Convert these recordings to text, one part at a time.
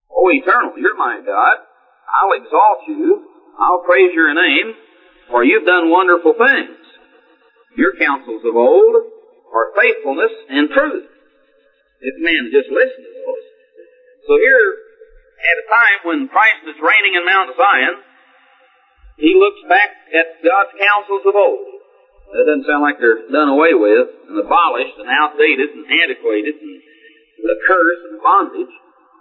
O eternal, you're my God. I'll exalt you. I'll praise your name, for you've done wonderful things. Your counsels of old are faithfulness and truth. If man just listen to those. So here, at a time when Christ is reigning in Mount Zion, he looks back at God's counsels of old. That doesn't sound like they're done away with, and abolished, and outdated, and antiquated, and the curse and bondage.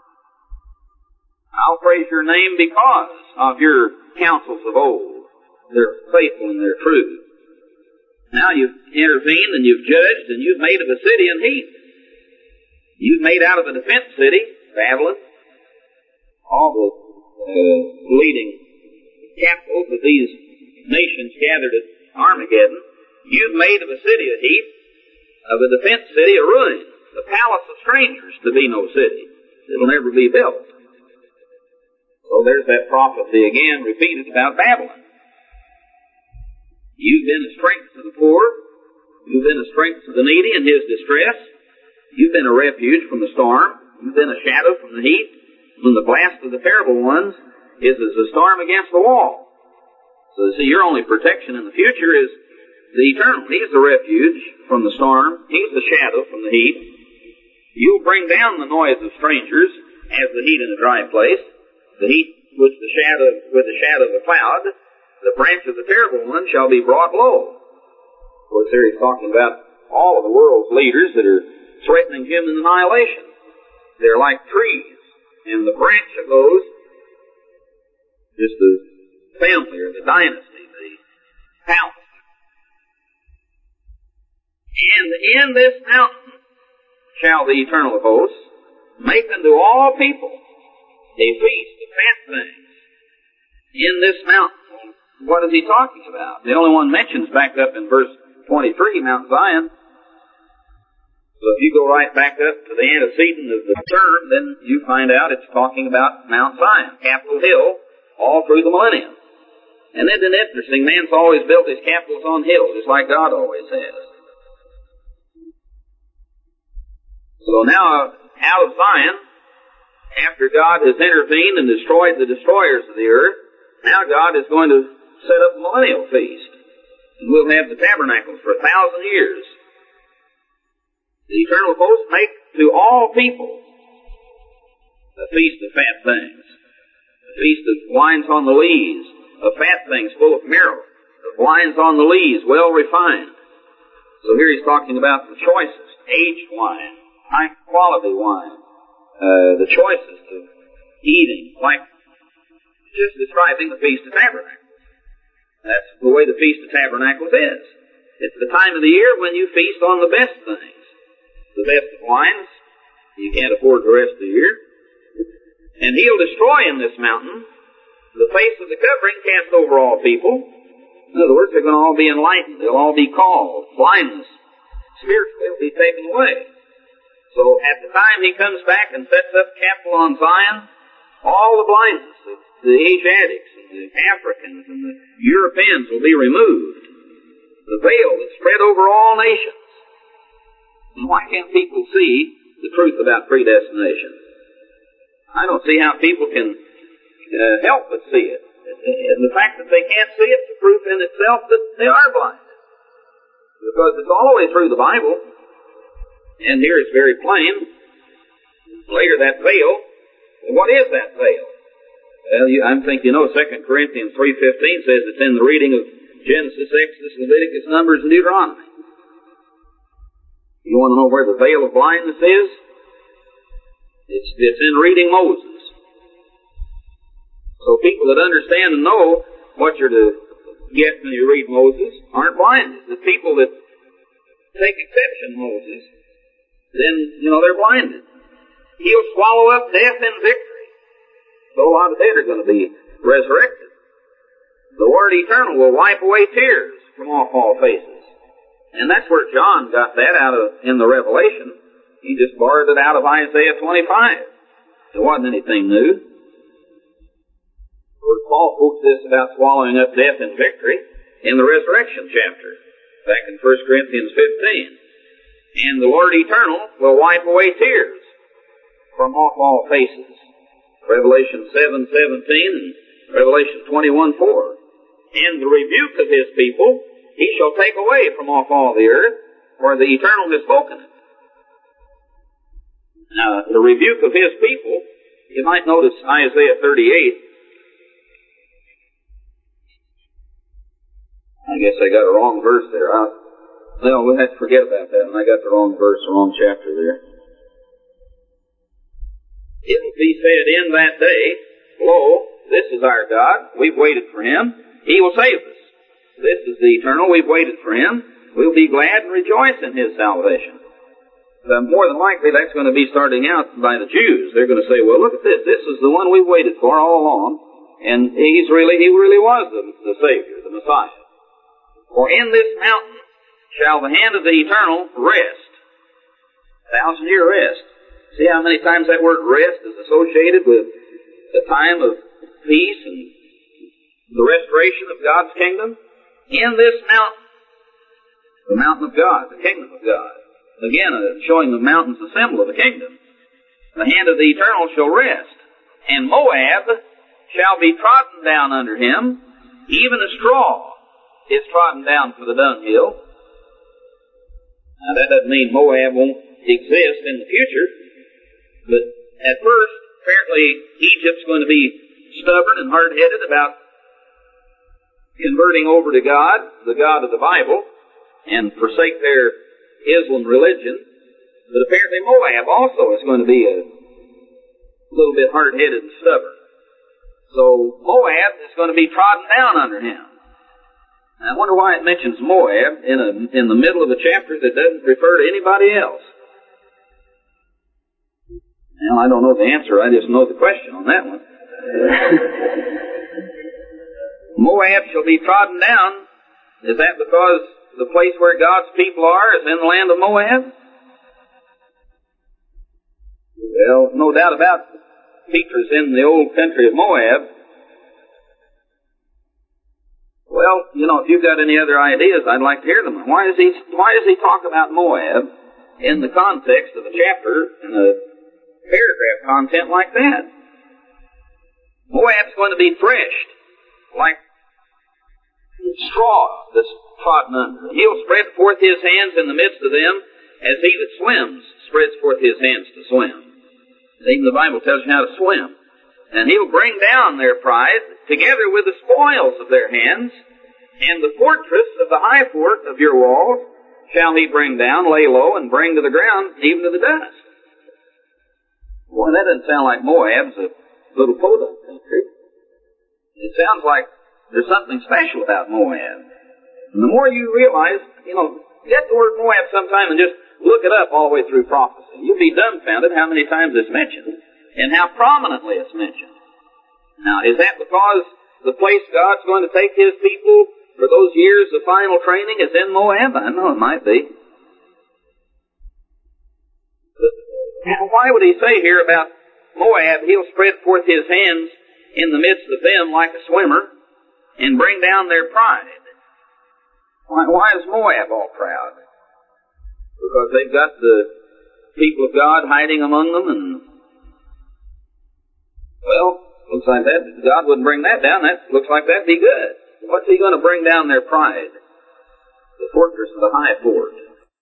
I'll praise your name because of your counsels of old. They're faithful and they're true. Now you've intervened and you've judged and you've made of a city an heap. You've made out of a defense city, Babylon, all the leading capitals of these nations gathered at Armageddon. You've made of a city a heap, of a defense city a ruin, the palace of strangers to be no city. It'll never be built. So there's that prophecy again repeated about Babylon. You've been a strength to the poor. You've been a strength to the needy in his distress. You've been a refuge from the storm. You've been a shadow from the heat. When the blast of the terrible ones is as a storm against the wall. So see, your only protection in the future is the eternal. He's the refuge from the storm. He's the shadow from the heat. You'll bring down the noise of strangers as the heat in a dry place. The heat with the shadow of a cloud. The branch of the terrible one shall be brought low. Of course, there he's talking about all of the world's leaders that are threatening human annihilation. They're like trees, and the branch of those, just the family or the dynasty, the house. And in this mountain shall the eternal host make unto all people a feast of fat things. In this mountain. What is he talking about? The only one mentions back up in verse 23, Mount Zion. So if you go right back up to the antecedent of the term, then you find out it's talking about Mount Zion, Capitol Hill, all through the millennium. And isn't it interesting? Man's always built his capitals on hills, just like God always has. So now, out of Zion, after God has intervened and destroyed the destroyers of the earth, now God is going to set up a millennial feast. And we'll have the tabernacles for 1,000 years. The eternal host make to all people a feast of fat things. A feast of wines on the lees, of fat things full of marrow, of wines on the lees, well refined. So here he's talking about the choicest, aged wine, high quality wine, the choicest of eating, like just describing the Feast of Tabernacles. That's the way the Feast of Tabernacles is. It's the time of the year when you feast on the best things. The best of wines. You can't afford the rest of the year. And he'll destroy in this mountain the face of the covering cast over all people. In other words, they're going to all be enlightened. They'll all be called. Blindness spiritually will be taken away. So at the time he comes back and sets up capital on Zion, all the blindness of the Asiatics and the Africans and the Europeans will be removed. The veil is spread over all nations. And why can't people see the truth about predestination? I don't see how people can help but see it. And the fact that they can't see it's a proof in itself that they are blind. Because it's all the way through the Bible. And here it's very plain. Later that veil, what is that veil? Well, I think you know 2 Corinthians 3:15 says it's in the reading of Genesis, Exodus, Leviticus, Numbers, and Deuteronomy. You want to know where the veil of blindness is? It's in reading Moses. So people that understand and know what you're to get when you read Moses aren't blinded. The people that take exception to Moses, then, they're blinded. He'll swallow up death in victory. So a lot of dead are going to be resurrected. The Word eternal will wipe away tears from off all faces. And that's where John got that in the Revelation. He just borrowed it out of Isaiah 25. It wasn't anything new. Paul quotes this about swallowing up death in victory in the resurrection chapter, back in 1 Corinthians 15. And the Lord eternal will wipe away tears from off all faces. Revelation 7:17 and Revelation 21:4. And the rebuke of his people he shall take away from off all the earth, for the Eternal has spoken it. Now, the rebuke of his people, you might notice Isaiah 38. I guess I got a wrong verse there. No, we'll have to forget about that, and I got the wrong verse, the wrong chapter there. It will be said in that day, Lo, this is our God, we've waited for him, he will save us. This is the Eternal, we've waited for him, we'll be glad and rejoice in his salvation. More than likely that's going to be starting out by the Jews. They're going to say, well, look at this, this is the one we've waited for all along, and he really was the Savior, the Messiah. For in this mountain shall the hand of the Eternal rest. 1,000-year rest. See how many times that word rest is associated with the time of peace and the restoration of God's kingdom? In this mountain, the mountain of God, the kingdom of God. Again, showing the mountain's a symbol of the kingdom. The hand of the Eternal shall rest, and Moab shall be trodden down under him, even a straw is trodden down for the dunghill. Now that doesn't mean Moab won't exist in the future, but at first, apparently Egypt's going to be stubborn and hard-headed about converting over to God, the God of the Bible, and forsake their Islam religion. But apparently Moab also is going to be a little bit hard-headed and stubborn. So Moab is going to be trodden down under him. I wonder why it mentions Moab in the middle of a chapter that doesn't refer to anybody else. Well, I don't know the answer. I just know the question on that one. Moab shall be trodden down. Is that because the place where God's people are is in the land of Moab? Well, no doubt about it. Peter's in the old country of Moab. Well, if you've got any other ideas, I'd like to hear them. Why does he talk about Moab in the context of a chapter and a paragraph content like that? Moab's going to be threshed like straw that's trodden under. He'll spread forth his hands in the midst of them as he that swims spreads forth his hands to swim. Even the Bible tells you how to swim. And he'll bring down their pride together with the spoils of their hands, and the fortress of the high fort of your walls shall he bring down, lay low, and bring to the ground, even to the dust. Boy, that doesn't sound like Moab's a little podunk country. It sounds like there's something special about Moab. And the more you realize, get the word Moab sometime and just look it up all the way through prophecy. You'll be dumbfounded how many times it's mentioned and how prominently it's mentioned. Now, is that because the place God's going to take his people for those years of final training is in Moab? I know it might be. But why would he say here about Moab, he'll spread forth his hands in the midst of them like a swimmer and bring down their pride? Why is Moab all proud? Because they've got the people of God hiding among them, and well, looks like that God wouldn't bring that down. That looks like that'd be good. What's he going to bring down their pride? The fortress of the high fort.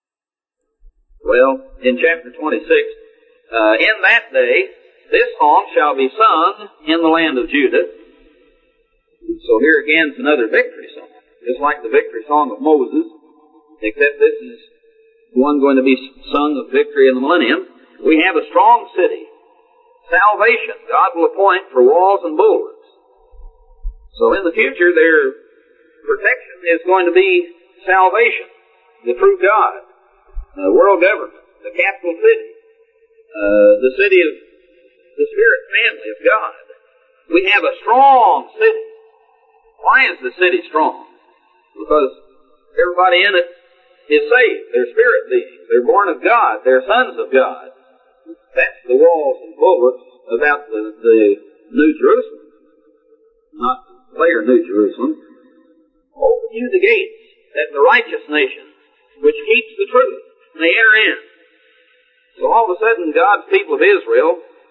Well, in chapter 26, in that day, this song shall be sung in the land of Judah. So here again is another victory song. Just like the victory song of Moses, except this is one going to be sung of victory in the millennium. We have a strong city. Salvation. God will appoint for walls and bulwarks. So in the future, their protection is going to be salvation, the true God, the world government, the capital city, the city of the Spirit family of God. We have a strong city. Why is the city strong? Because everybody in it is saved. They're spirit beings. They're born of God. They're sons of God. That's the walls and bulwarks about the New Jerusalem. Not later New Jerusalem. Open you the gates, that the righteous nation, which keeps the truth, may enter in. So all of a sudden, God's people of Israel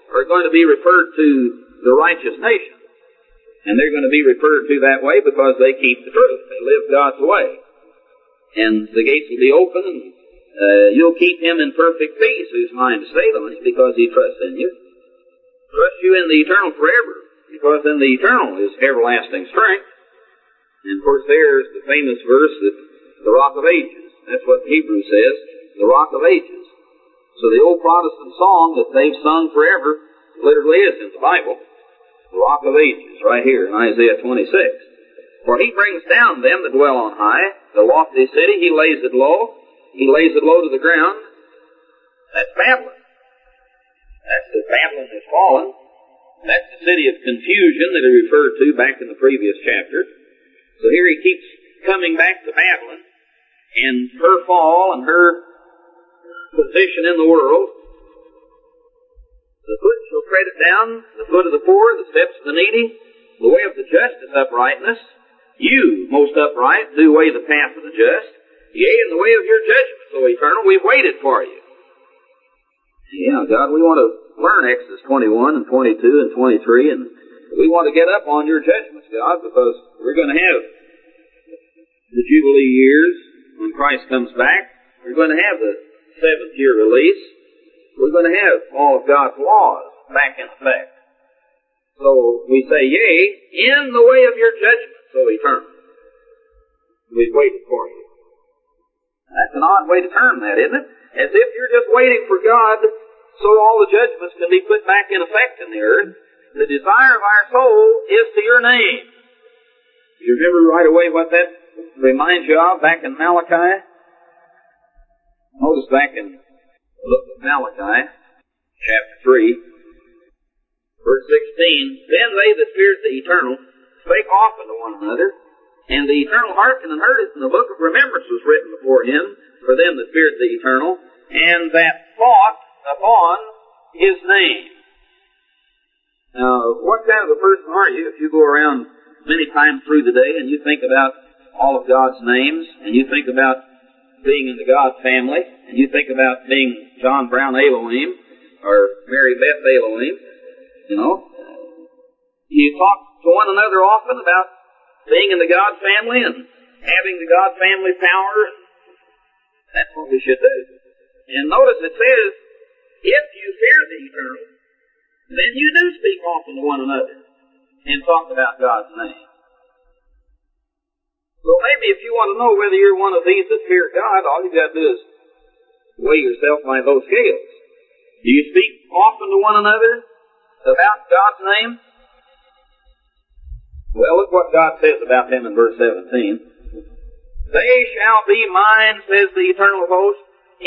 are going to be referred to the righteous nation. And they're going to be referred to that way because they keep the truth. They live God's way. And the gates will be open, and you'll keep him in perfect peace whose mind is stayed on him because he trusts in you. Trust you in the eternal forever, because in the eternal is everlasting strength. And of course there's the famous verse that the rock of ages. That's what Hebrews says, the rock of ages. So the old Protestant song that they've sung forever literally is in the Bible. The rock of ages, right here in Isaiah 26. For he brings down them that dwell on high, the lofty city, he lays it low. He lays it low to the ground. That's Babylon. That's the Babylon that's fallen. That's the city of confusion that he referred to back in the previous chapter. So here he keeps coming back to Babylon and her fall and her position in the world. The foot shall tread it down, the foot of the poor, the steps of the needy. The way of the just is uprightness. You, most upright, do weigh the path of the just. Yea, in the way of your judgment, O eternal, we've waited for you. Yeah, God, we want to learn Exodus 21 and 22 and 23, and we want to get up on your judgments, God, because we're going to have the Jubilee years when Christ comes back. We're going to have the 7th year release. We're going to have all of God's laws back in effect. So we say, yea, in the way of your judgment, so eternal. We've waited for you. That's an odd way to term that, isn't it? As if you're just waiting for God so all the judgments can be put back in effect in the earth. The desire of our soul is to your name. You remember right away what that reminds you of back in Malachi? Notice back in the book of Malachi, chapter 3, verse 16, Then they that feared the eternal spake often to one another, and the eternal hearkened and heard it, and the book of remembrance was written before him for them that feared the eternal, and that thought upon his name. Now, what kind of a person are you if you go around many times through the day and you think about all of God's names, and you think about being in the God family, and you think about being John Brown Elohim, or Mary Beth Elohim, you know? You talk to one another often about being in the God family and having the God family power. That's what we should do. And notice it says, if you fear the eternal, then you do speak often to one another and talk about God's name. So maybe if you want to know whether you're one of these that fear God, all you've got to do is weigh yourself by those scales. Do you speak often to one another about God's name? Well, look what God says about them in verse 17. They shall be mine, says the eternal host.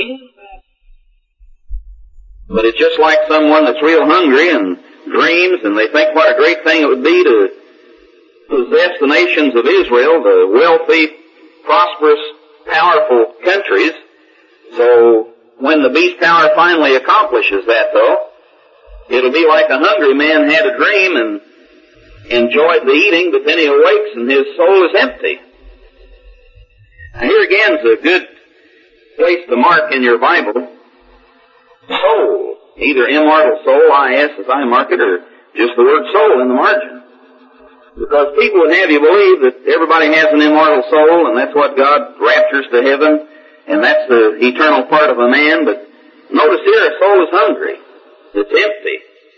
But it's just like someone that's real hungry and dreams, and they think what a great thing it would be to possess the nations of Israel, the wealthy, prosperous, powerful countries. So when the beast power finally accomplishes that, though, it'll be like a hungry man had a dream and enjoyed the eating, but then he awakes and his soul is empty. Now here again is a good place to mark in your Bible. Soul. Either immortal soul, I-S as I mark it, or just the word soul in the margin. Because people would have you believe that everybody has an immortal soul, and that's what God raptures to heaven, and that's the eternal part of a man. But notice here, a soul is hungry. It's empty.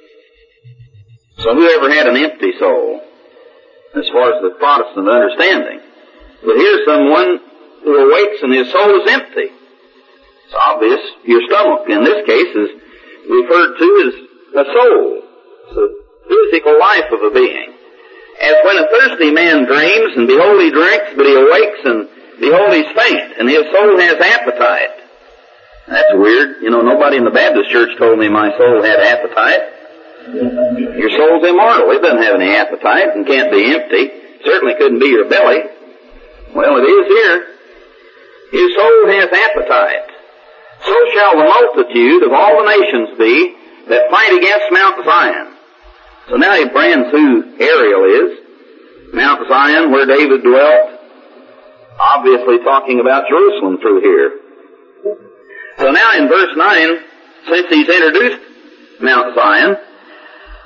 So whoever had an empty soul, as far as the Protestant understanding? But here's someone who awakes and his soul is empty. It's obvious. Your stomach, in this case, is referred to as a soul. It's the physical life of a being. As when a thirsty man dreams, and behold he drinks, but he awakes, and behold he's faint, and his soul has appetite. That's weird. You know, nobody in the Baptist church told me my soul had appetite. Your soul's immortal. It doesn't have any appetite and can't be empty. Certainly couldn't be your belly. Well, it is here. His soul has appetite. So shall the multitude of all the nations be that fight against Mount Zion. So now he brands who Ariel is. Mount Zion, where David dwelt. Obviously talking about Jerusalem through here. So now in verse 9, since he's introduced Mount Zion,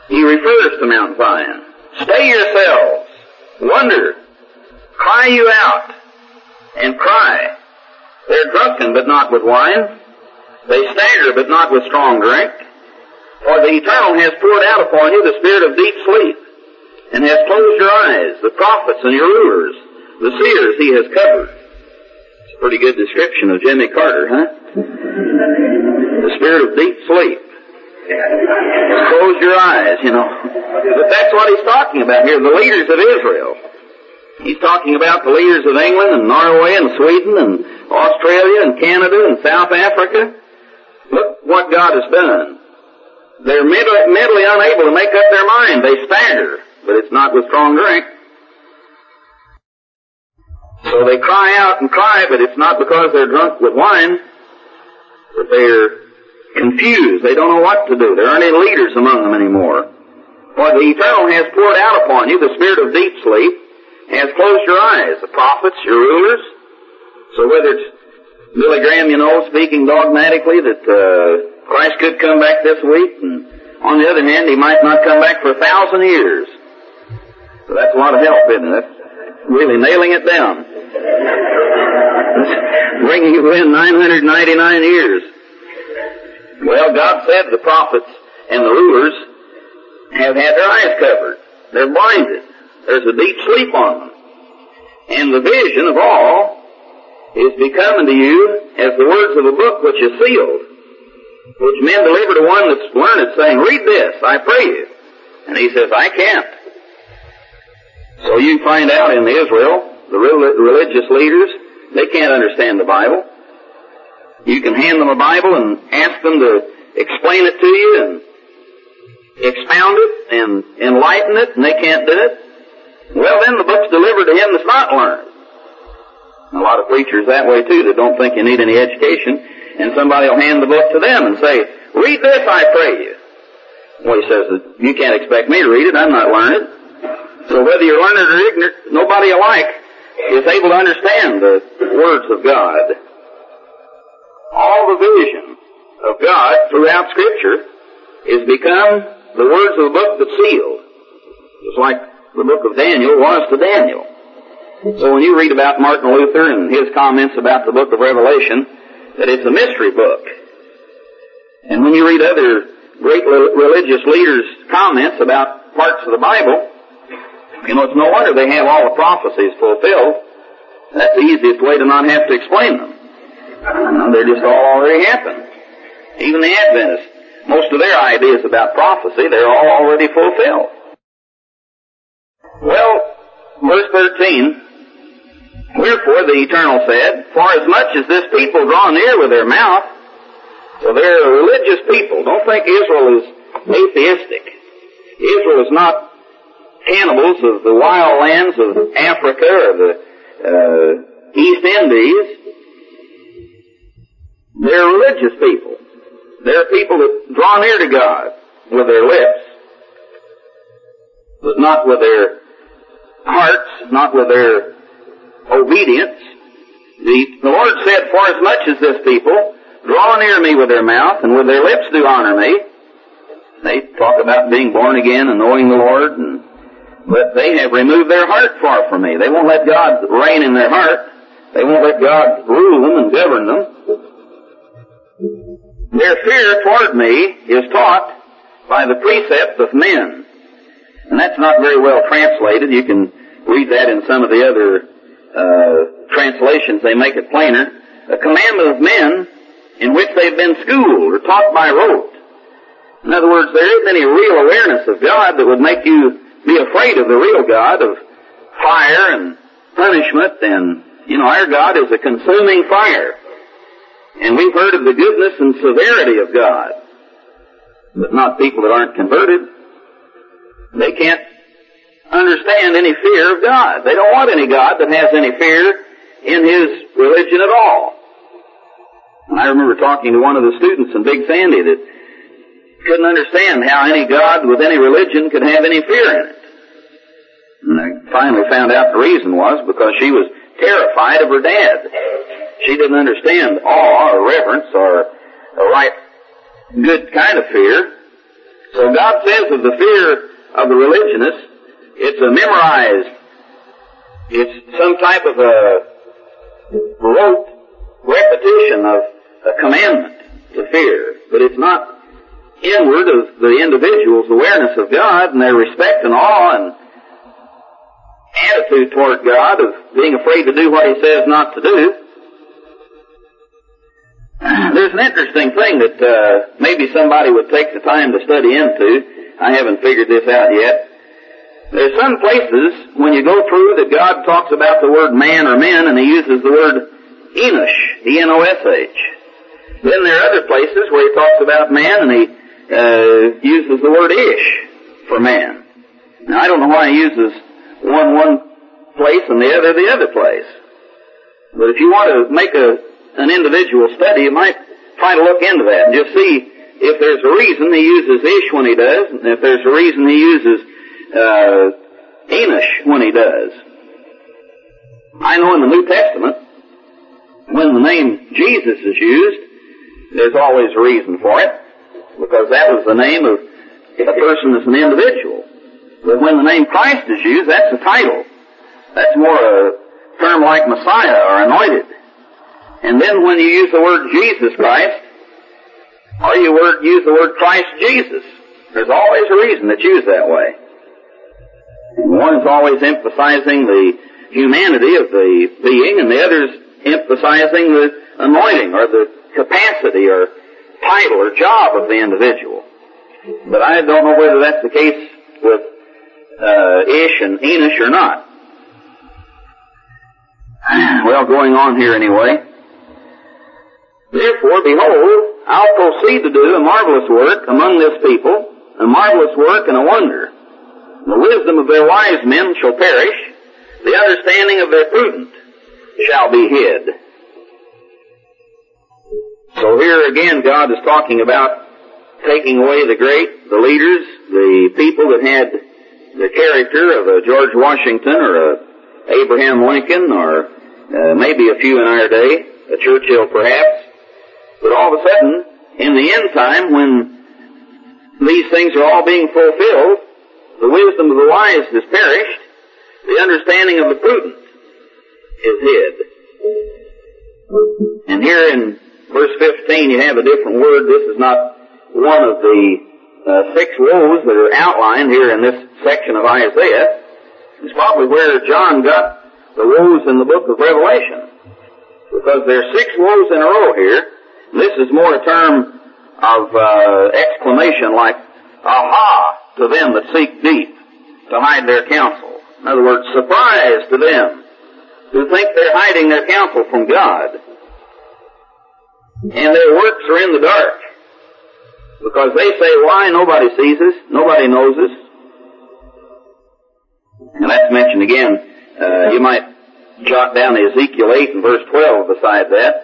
he refers to Mount Zion. Stay yourselves, wonder, cry you out, and cry. They're drunken, but not with wine. They stagger, but not with strong drink. For the Eternal has poured out upon you the spirit of deep sleep, and has closed your eyes, the prophets and your rulers, the seers he has covered. It's a pretty good description of Jimmy Carter, huh? The spirit of deep sleep. Close your eyes, you know. But that's what he's talking about here, the leaders of Israel. He's talking about the leaders of England and Norway and Sweden and Australia and Canada and South Africa. Look what God has done. They're mentally unable to make up their mind. They stagger, but it's not with strong drink. So they cry out and cry, but it's not because they're drunk with wine, but they're confused. They don't know what to do. There aren't any leaders among them anymore. For the Eternal has poured out upon you the spirit of deep sleep, has closed your eyes, the prophets, your rulers. So whether it's Billy Graham, you know, speaking dogmatically that Christ could come back this week, and on the other hand, he might not come back for 1,000 years. So that's a lot of help, isn't it? That's really nailing it down. Bringing you in 999 years. Well, God said the prophets and the rulers have had their eyes covered. They're blinded. There's a deep sleep on them. And the vision of all is becoming to you as the words of a book which is sealed, which men deliver to one that's learned, saying, read this, I pray you. And he says, I can't. So you find out in Israel, the religious leaders, they can't understand the Bible. You can hand them a Bible and ask them to explain it to you and expound it and enlighten it, and they can't do it. Well, then the book's delivered to him that's not learned. A lot of preachers that way too, that don't think you need any education, and somebody will hand the book to them and say, read this, I pray you. Well, he says, you can't expect me to read it, I'm not learned. So whether you're learned or ignorant, nobody alike is able to understand the words of God. All the vision of God throughout Scripture is become the words of the book that's sealed. Just like the book of Daniel was to Daniel. So when you read about Martin Luther and his comments about the book of Revelation, that it's a mystery book. And when you read other great religious leaders' comments about parts of the Bible, you know, it's no wonder they have all the prophecies fulfilled. That's the easiest way to not have to explain them. They're just all already happened. Even the Adventists, most of their ideas about prophecy, they're all already fulfilled. Well, verse 13, wherefore the Eternal said, for as much as this people draw near with their mouth, so they're a religious people. Don't think Israel is atheistic. Israel is not cannibals of the wild lands of Africa or the East Indies. They're religious people. They're people that draw near to God with their lips, but not with their hearts, not with their obedience. The Lord said, for as much as this people draw near me with their mouth and with their lips do honor me. They talk about being born again and knowing the Lord, but they have removed their heart far from me. They won't let God reign in their heart. They won't let God rule them and govern them. Their fear toward me is taught by the precepts of men. And that's not very well translated. You can read that in some of the other translations. They make it plainer. A commandment of men in which they've been schooled or taught by rote. In other words, there isn't any real awareness of God that would make you be afraid of the real God, of fire and punishment. And, our God is a consuming fire. And we've heard of the goodness and severity of God. But not people that aren't converted. They can't understand any fear of God. They don't want any God that has any fear in His religion at all. I remember talking to one of the students in Big Sandy that couldn't understand how any God with any religion could have any fear in it. And I finally found out the reason was because she was terrified of her dad. She didn't understand awe or reverence or a right good kind of fear. So God says of the fear of the religionist, it's a memorized, it's some type of a rote repetition of a commandment to fear, but it's not inward of the individual's awareness of God and their respect and awe and attitude toward God of being afraid to do what He says not to do. There's an interesting thing that maybe somebody would take the time to study into. I haven't figured this out yet. There's some places when you go through that God talks about the word man or men and He uses the word Enosh, E-N-O-S-H. Then there are other places where He talks about man and He uses the word Ish for man. Now I don't know why He uses one place and the other place. But if you want to make an individual study, you might try to look into that and just see if there's a reason He uses Ish when He does, and if there's a reason He uses Enosh when He does. I know in the New Testament, when the name Jesus is used, there's always a reason for it, because that was the name of a person as an individual. But when the name Christ is used, that's a title. That's more a term like Messiah or anointed. And then when you use the word Jesus Christ, or you use the word Christ Jesus, there's always a reason that's used that way. One is always emphasizing the humanity of the being, and the other is emphasizing the anointing or the capacity or title or job of the individual. But I don't know whether that's the case with Ish and Enosh or not. Well, going on here anyway. Therefore, behold, I'll proceed to do a marvelous work among this people, a marvelous work and a wonder. The wisdom of their wise men shall perish, the understanding of their prudent shall be hid. So here again, God is talking about taking away the great, the leaders, the people that had the character of a George Washington or a Abraham Lincoln or maybe a few in our day, a Churchill perhaps. But all of a sudden, in the end time, when these things are all being fulfilled, the wisdom of the wise has perished, the understanding of the prudent is hid. And here in verse 15 you have a different word. This is not one of the 6 woes that are outlined here in this section of Isaiah. It's probably where John got the woes in the book of Revelation, because there are 6 woes in a row here. This is more a term of exclamation like, aha, to them that seek deep to hide their counsel. In other words, surprise to them who think they're hiding their counsel from God. And their works are in the dark, because they say, why? Nobody sees us, nobody knows us. And that's mentioned again. You might jot down Ezekiel 8 and verse 12 beside that.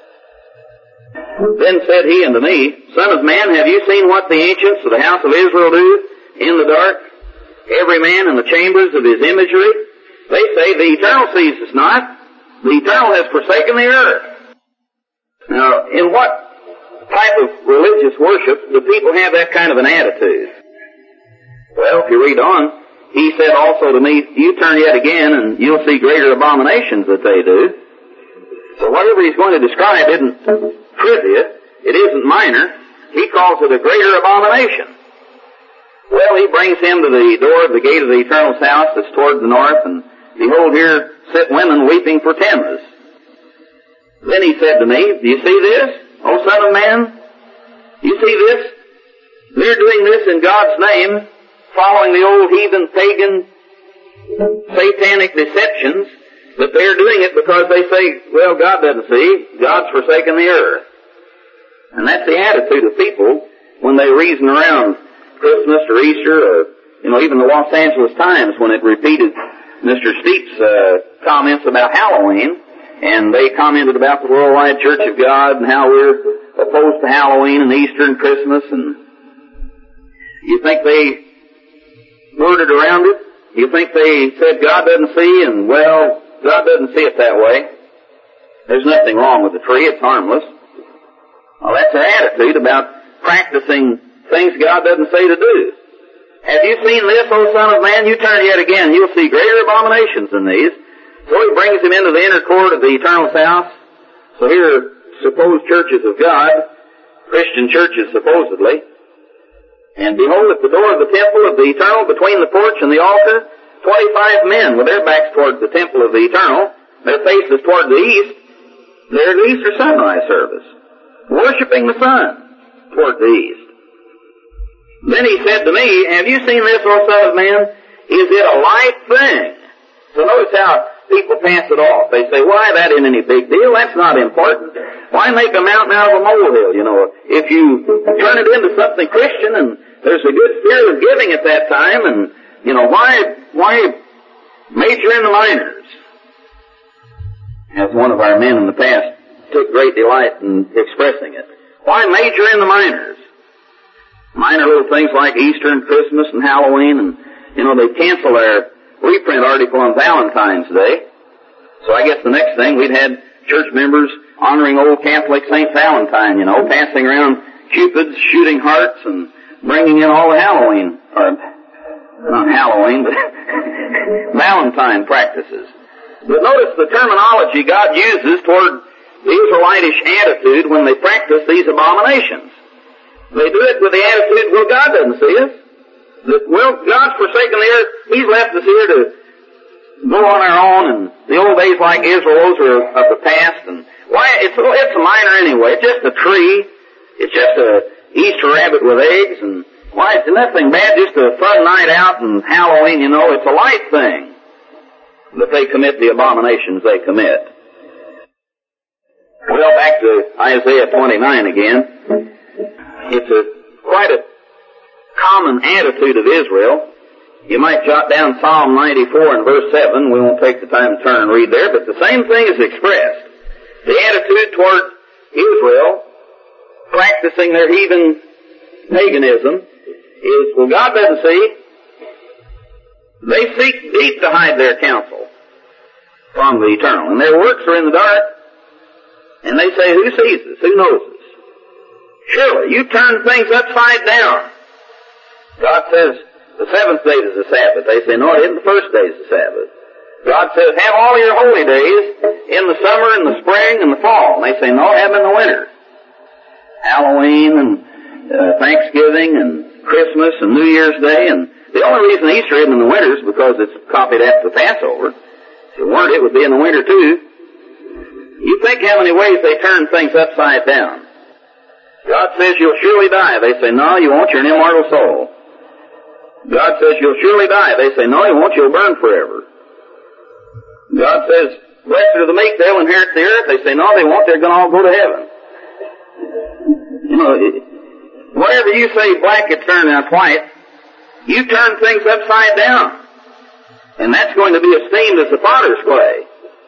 Then said he unto me, Son of man, have you seen what the ancients of the house of Israel do in the dark? Every man in the chambers of his imagery. They say, the Eternal sees us not. The Eternal has forsaken the earth. Now, in what type of religious worship do people have that kind of an attitude? Well, if you read on, he said also to me, you turn yet again and you'll see greater abominations that they do. So whatever he's going to describe isn't trivia, it isn't minor. He calls it a greater abomination. Well, he brings him to the door of the gate of the Eternal's house that's toward the north, and behold, here sit women weeping for Tammuz. Then he said to me, do you see this, O son of man? You see this? They're doing this in God's name, following the old heathen, pagan, satanic deceptions, but they're doing it because they say, well, God doesn't see. God's forsaken the earth. And that's the attitude of people when they reason around Christmas or Easter or, even the Los Angeles Times when it repeated Mr. Steep's comments about Halloween, and they commented about the Worldwide Church of God and how we're opposed to Halloween and Easter and Christmas, and you think they worded around it? You think they said God doesn't see, and well, God doesn't see it that way. There's nothing wrong with the tree, it's harmless. Well, that's their attitude about practicing things God doesn't say to do. Have you seen this, O Son of Man? You turn yet again, you'll see greater abominations than these. So he brings him into the inner court of the Eternal's house. So here are supposed churches of God, Christian churches supposedly. And behold, at the door of the temple of the Eternal, between the porch and the altar, 25 men with their backs towards the temple of the Eternal, their faces toward the east. They're at the Easter sunrise service, worshiping the sun toward the east. Then he said to me, have you seen this, O Son of Man? Is it a light thing? So notice how people pass it off. They say, why, that isn't any big deal. That's not important. Why make a mountain out of a molehill? You know, if you turn it into something Christian and there's a good spirit of giving at that time, and, you know, why major in the minors? As one of our men in the past took great delight in expressing it. Why major in the minors? Minor little things like Easter and Christmas and Halloween, and, you know, they cancel our reprint article on Valentine's Day. So I guess the next thing, we'd had church members honoring old Catholic St. Valentine, you know, passing around cupids, shooting hearts, and bringing in all the Halloween, or not Halloween, but Valentine practices. But notice the terminology God uses toward the Israelitish attitude when they practice these abominations. They do it with the attitude, well, God doesn't see us. Well, God's forsaken the earth. He's left us here to go on our own, and the old days like Israel, those are of the past. And why? It's minor anyway. It's just a tree. It's just a Easter rabbit with eggs, and why? It's nothing bad. Just a fun night out and Halloween. You know, it's a light thing that they commit the abominations they commit. Well, back to Isaiah 29 again. It's quite a common attitude of Israel. You might jot down Psalm 94 and verse 7. We won't take the time to turn and read there, but the same thing is expressed. The attitude toward Israel, practicing their heathen paganism, is, well, God doesn't see. They seek deep to hide their counsel from the Eternal, and their works are in the dark. And they say, who sees us? Who knows us? Surely, you turn things upside down. God says, the seventh day is the Sabbath. They say, no, it isn't. The first day is the Sabbath. God says, have all your holy days in the summer and the spring and the fall. And they say, no, have them in the winter. Halloween and Thanksgiving and Christmas and New Year's Day. And the only reason Easter isn't in the winter is because it's copied after the Passover. If it weren't, it would be in the winter too. You think how many ways they turn things upside down. God says you'll surely die. They say, no, you won't. You're an immortal soul. God says you'll surely die. They say, no, you won't. You'll burn forever. God says, blessed are the meek, they'll inherit the earth. They say, no, they won't. They're going to all go to heaven. You know, whatever you say black, it turns out white. You turn things upside down. And that's going to be esteemed as the potter's clay.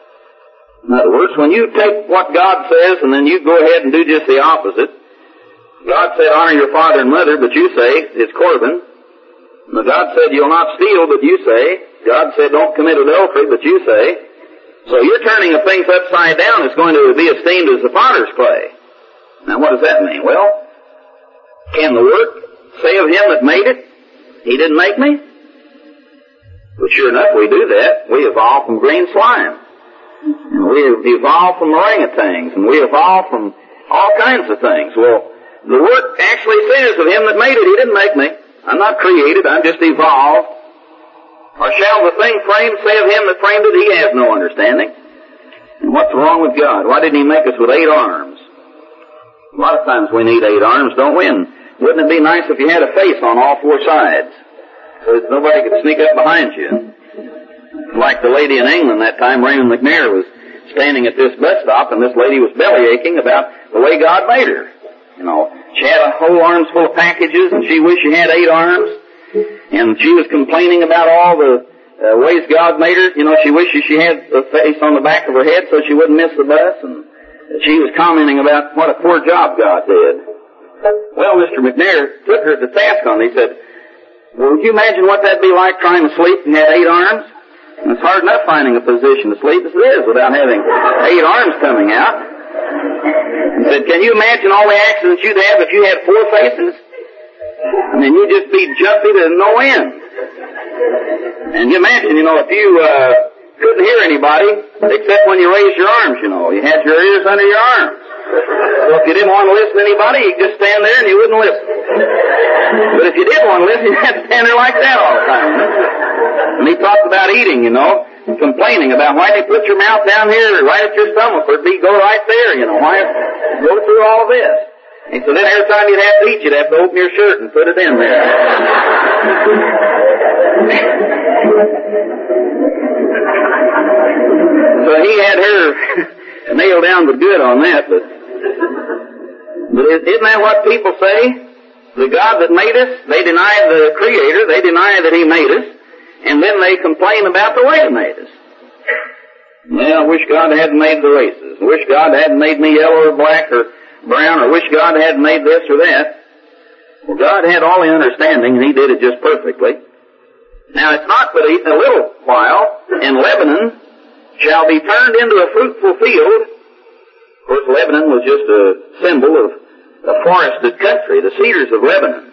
In other words, when you take what God says and then you go ahead and do just the opposite, God said, honor your father and mother, but you say, it's Corban. Now, God said, you'll not steal, but you say. God said, don't commit adultery, but you say. So you're turning the things upside down. It's going to be esteemed as the potter's clay. Now, what does that mean? Well, can the work say of him that made it, he didn't make me? But sure enough, we do that. We evolve from green slime. And we evolve from orangutans. And we evolve from all kinds of things. Well, the work actually says of him that made it, he didn't make me. I'm not created, I'm just evolved. Or shall the thing framed say of him that framed it, he has no understanding? And what's wrong with God? Why didn't he make us with 8 arms? A lot of times we need 8 arms, don't we? And wouldn't it be nice if you had a face on all 4 sides, so that nobody could sneak up behind you? Like the lady in England that time, Raymond McNair was standing at this bus stop, and this lady was belly aching about the way God made her. You know, she had a whole arms full of packages, and she wished she had 8 arms. And she was complaining about all the ways God made her. You know, she wished she had a face on the back of her head so she wouldn't miss the bus. And she was commenting about what a poor job God did. Well, Mr. McNair took her to task on it. He said, well, would you imagine what that'd be like trying to sleep and have 8 arms? And it's hard enough finding a position to sleep as it is without having 8 arms coming out. He said, can you imagine all the accidents you'd have if you had 4 faces? I mean, you'd just be jumpy to no end. And you imagine, if you couldn't hear anybody except when you raised your arms, you had your ears under your arms. So if you didn't want to listen to anybody, you'd just stand there and you wouldn't listen. But if you did want to listen, you'd have to stand there like that all the time. And he talked about eating, complaining about why they put your mouth down here right at your stomach, or go right there, why go through all of this. And so then every time you'd have to eat, you'd have to open your shirt and put it in there. So he had her nailed down to good on that, but isn't that what people say? The God that made us, they deny the Creator, they deny that He made us, and then they complain about the way He made us. Well, I wish God hadn't made the races. I wish God hadn't made me yellow or black or brown, or wish God hadn't made this or that. Well, God had all the understanding, and He did it just perfectly. Now, it's not but a little while, and Lebanon shall be turned into a fruitful field. Of course, Lebanon was just a symbol of a forested country, the cedars of Lebanon.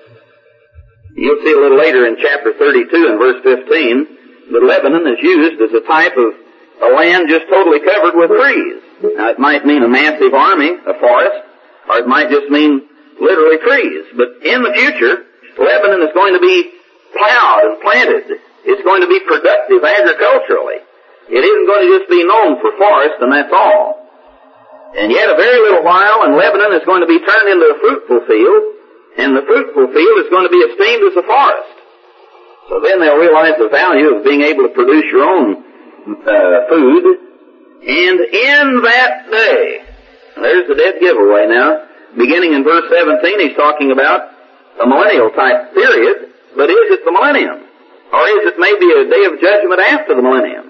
You'll see a little later in chapter 32 and verse 15 that Lebanon is used as a type of a land just totally covered with trees. Now, it might mean a massive army, a forest, or it might just mean literally trees. But in the future, Lebanon is going to be plowed and planted. It's going to be productive agriculturally. It isn't going to just be known for forest, and that's all. And yet a very little while, and Lebanon is going to be turned into a fruitful field, and the fruitful field is going to be esteemed as a forest. So then they'll realize the value of being able to produce your own food. And in that day, there's the dead giveaway now. Beginning in verse 17, he's talking about a millennial type period, but is it the millennium? Or is it maybe a day of judgment after the millennium?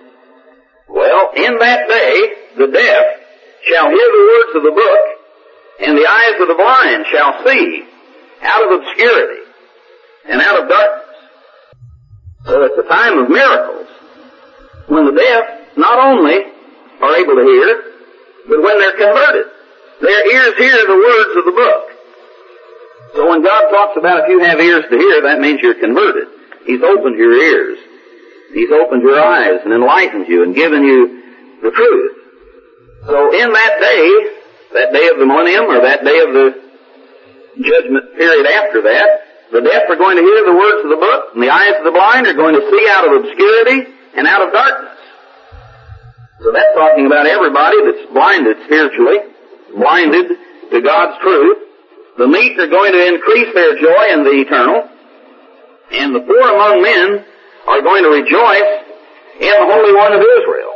Well, in that day, the deaf shall hear the words of the book, and the eyes of the blind shall see out of obscurity and out of darkness. So it's a time of miracles, when the deaf not only are able to hear, but when they're converted, their ears hear the words of the book. So when God talks about if you have ears to hear, that means you're converted. He's opened your ears. He's opened your eyes and enlightened you and given you the truth. So in that day of the millennium, or that day of the judgment period after that, the deaf are going to hear the words of the book, and the eyes of the blind are going to see out of obscurity and out of darkness. So that's talking about everybody that's blinded spiritually, blinded to God's truth. The meek are going to increase their joy in the eternal, and the poor among men are going to rejoice in the Holy One of Israel.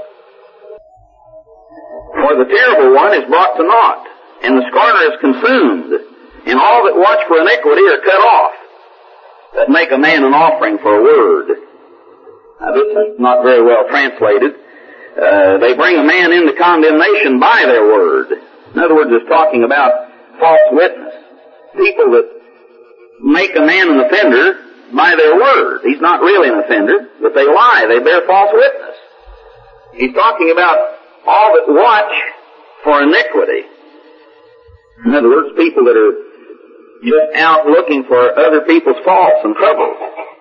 For the terrible one is brought to naught, and the scorner is consumed, and all that watch for iniquity are cut off, that make a man an offering for a word. Now this is not very well translated. They bring a man into condemnation by their word. In other words, it's talking about false witness. People that make a man an offender by their word. He's not really an offender, but they lie. They bear false witness. He's talking about all that watch for iniquity. In other words, people that are just out looking for other people's faults and troubles.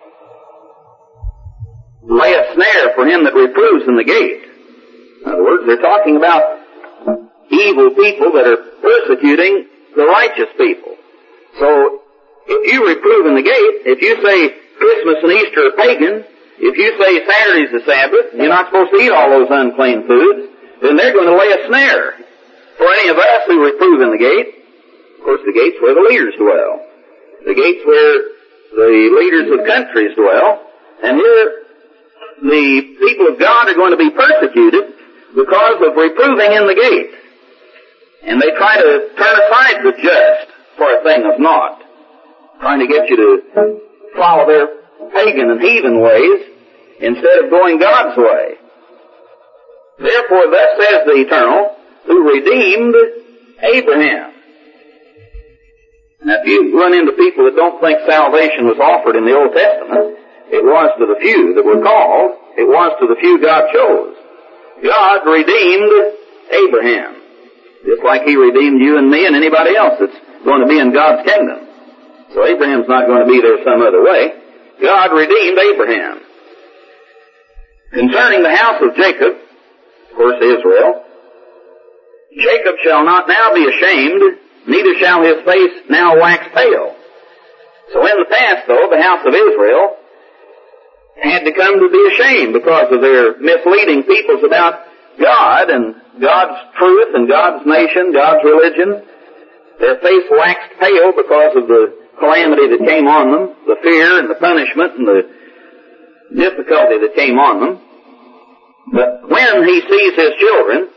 Lay a snare for him that reproves in the gate. In other words, they're talking about evil people that are persecuting the righteous people. So, if you reprove in the gate, if you say Christmas and Easter are pagan, if you say Saturday's the Sabbath, you're not supposed to eat all those unclean foods, then they're going to lay a snare for any of us who reprove in the gate. Of course, the gate's where the leaders dwell. The gate's where the leaders of countries dwell. And here, the people of God are going to be persecuted because of reproving in the gate. And they try to turn aside the just for a thing of naught, trying to get you to follow their pagan and heathen ways instead of going God's way. Therefore, thus says the Eternal, who redeemed Abraham. Now, if you run into people that don't think salvation was offered in the Old Testament, it was to the few that were called. It was to the few God chose. God redeemed Abraham, just like He redeemed you and me and anybody else that's going to be in God's kingdom. So Abraham's not going to be there some other way. God redeemed Abraham. Concerning the house of Jacob, of course Israel, Jacob shall not now be ashamed, neither shall his face now wax pale. So in the past, though, the house of Israel had to come to be ashamed because of their misleading peoples about God and God's truth and God's nation, God's religion. Their face waxed pale because of the calamity that came on them, the fear and the punishment and the difficulty that came on them. But when he sees his children,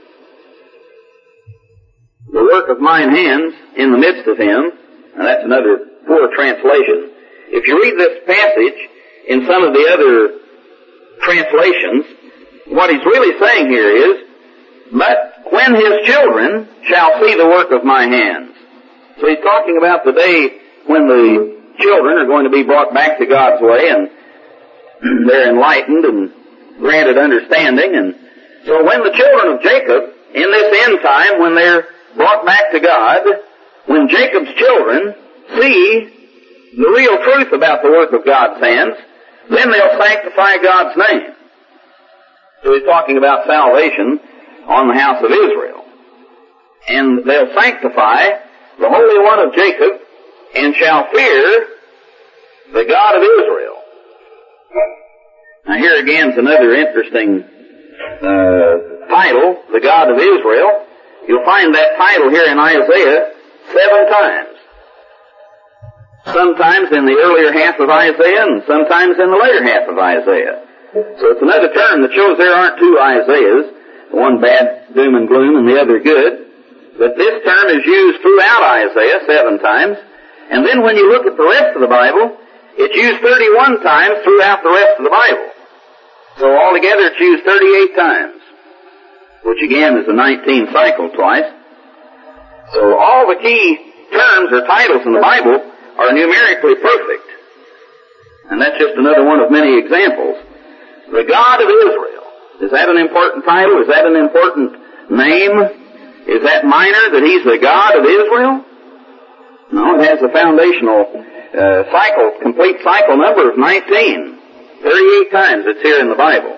the work of mine hands in the midst of him, and that's another poor translation. If you read this passage in some of the other translations, what he's really saying here is, but when his children shall see the work of my hands. So he's talking about the day when the children are going to be brought back to God's way and they're enlightened and granted understanding. And so when the children of Jacob, in this end time, when they're brought back to God, when Jacob's children see the real truth about the work of God's hands, then they'll sanctify God's name. So he's talking about salvation on the house of Israel. And they'll sanctify the Holy One of Jacob and shall fear the God of Israel. Now here again is another interesting title, the God of Israel. You'll find that title here in Isaiah 7 times. Sometimes in the earlier half of Isaiah and sometimes in the later half of Isaiah. So it's another term that shows there aren't two Isaiahs, one bad, doom and gloom, and the other good. But this term is used throughout Isaiah 7 times. And then when you look at the rest of the Bible, it's used 31 times throughout the rest of the Bible. So altogether it's used 38 times, which again is a 19 cycle twice. So all the key terms or titles in the Bible are numerically perfect. And that's just another one of many examples. The God of Israel. Is that an important title? Is that an important name? Is that minor, that he's the God of Israel? No, it has a foundational complete cycle number of 19. 38 times it's here in the Bible.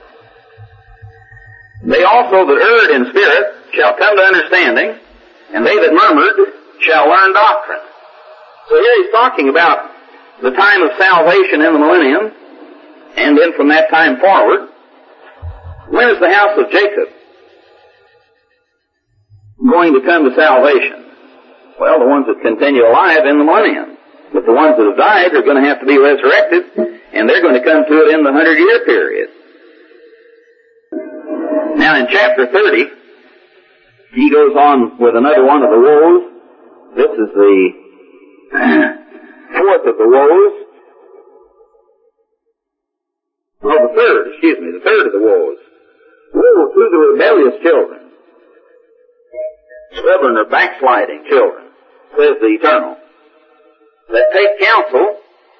They also that erred in spirit shall come to understanding, and they that murmured shall learn doctrine. So here he's talking about the time of salvation in the millennium, and then from that time forward. When is the house of Jacob going to come to salvation? Well, the ones that continue alive in the millennium. But the ones that have died are going to have to be resurrected, and they're going to come to it in the 100-year period. Now in chapter 30, he goes on with another one of the woes. This is the fourth of the woes. Oh, the third of the woes. Woe to the rebellious children, stubborn or backsliding children, says the Eternal, that take counsel,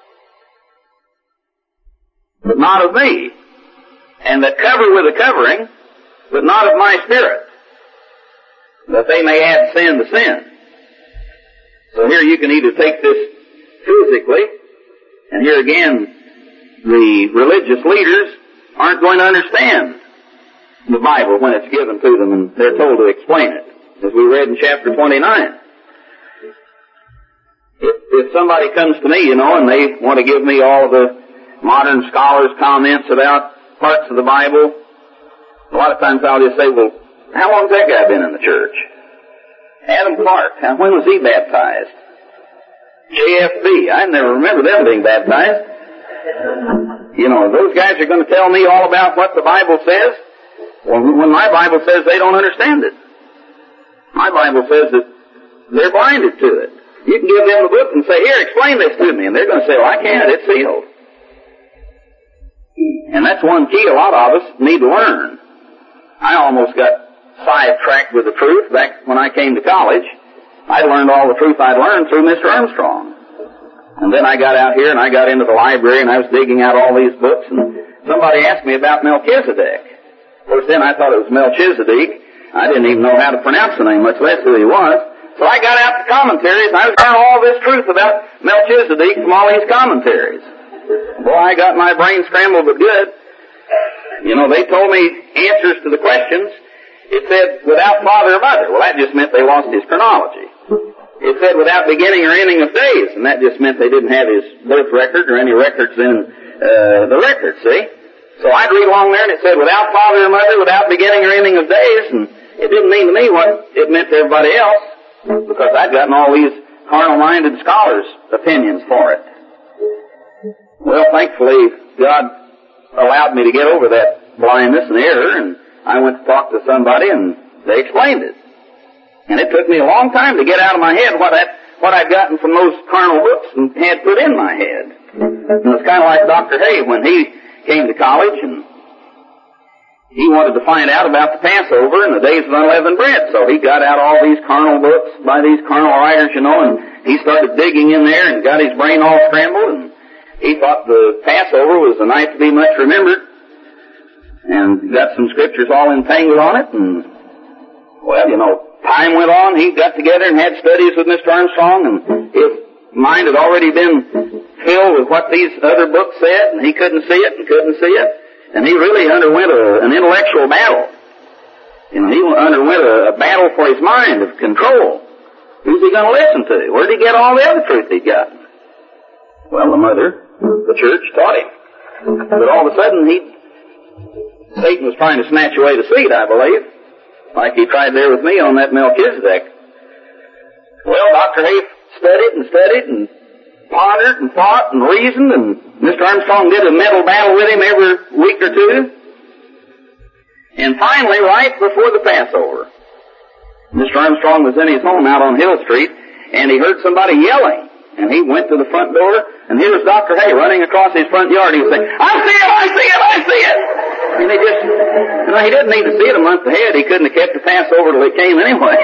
but not of me, and that cover with a covering, but not of my Spirit, that they may add sin to sin. So here you can either take this physically, and here again, the religious leaders aren't going to understand the Bible when it's given to them and they're told to explain it, as we read in chapter 29. If somebody comes to me, and they want to give me all the modern scholars' comments about parts of the Bible, a lot of times I'll just say, well, how long's that guy been in the church? Adam Clark, when was he baptized? JFB, I never remember them being baptized. Those guys are going to tell me all about what the Bible says. Well, when my Bible says they don't understand it. My Bible says that they're blinded to it. You can give them the book and say, here, explain this to me. And they're going to say, well, I can't. It's sealed. And that's one key a lot of us need to learn. I almost got sidetracked with the truth back when I came to college. I learned all the truth I'd learned through Mr. Armstrong. And then I got out here and I got into the library and I was digging out all these books and somebody asked me about Melchizedek. Of course, then I thought it was Melchizedek. I didn't even know how to pronounce the name, much less who he was. So I got out the commentaries and I was learning all this truth about Melchizedek from all these commentaries. Boy, I got my brain scrambled but good. You know, they told me answers to the questions. It said, without father or mother. Well, that just meant they lost his chronology. It said, without beginning or ending of days. And that just meant they didn't have his birth record or any records in the records, see? So I'd read along there and it said, without father or mother, without beginning or ending of days. And it didn't mean to me what it meant to everybody else, because I'd gotten all these carnal-minded scholars' opinions for it. Well, thankfully, God allowed me to get over that blindness and error, and I went to talk to somebody, and they explained it. And it took me a long time to get out of my head what I'd gotten from those carnal books and had put in my head. And it's kind of like Dr. Hay when he came to college, and he wanted to find out about the Passover and the days of unleavened bread. So he got out all these carnal books by these carnal writers, you know, and he started digging in there and got his brain all scrambled, and he thought the Passover was a night to be much remembered, and got some scriptures all entangled on it, and, well, you know, time went on. He got together and had studies with Mr. Armstrong, and his mind had already been filled with what these other books said, and he couldn't see it and couldn't see it. And he really underwent an intellectual battle. You know, he underwent a battle for his mind of control. Who's he going to listen to? Where did he get all the other truth he got? Well, the mother, the church, taught him. But all of a sudden, Satan was trying to snatch away the seed, I believe, like he tried there with me on that Melchizedek. Well, Dr. Hay studied and pondered and thought and reasoned, and Mr. Armstrong did a mental battle with him every week or two. And finally, right before the Passover, Mr. Armstrong was in his home out on Hill Street, and he heard somebody yelling. And he went to the front door, and here was Dr. Hay running across his front yard. He was saying, I see it, I see it, I see it! And he just, you know, he didn't need to see it a month ahead. He couldn't have kept the Passover till it came anyway.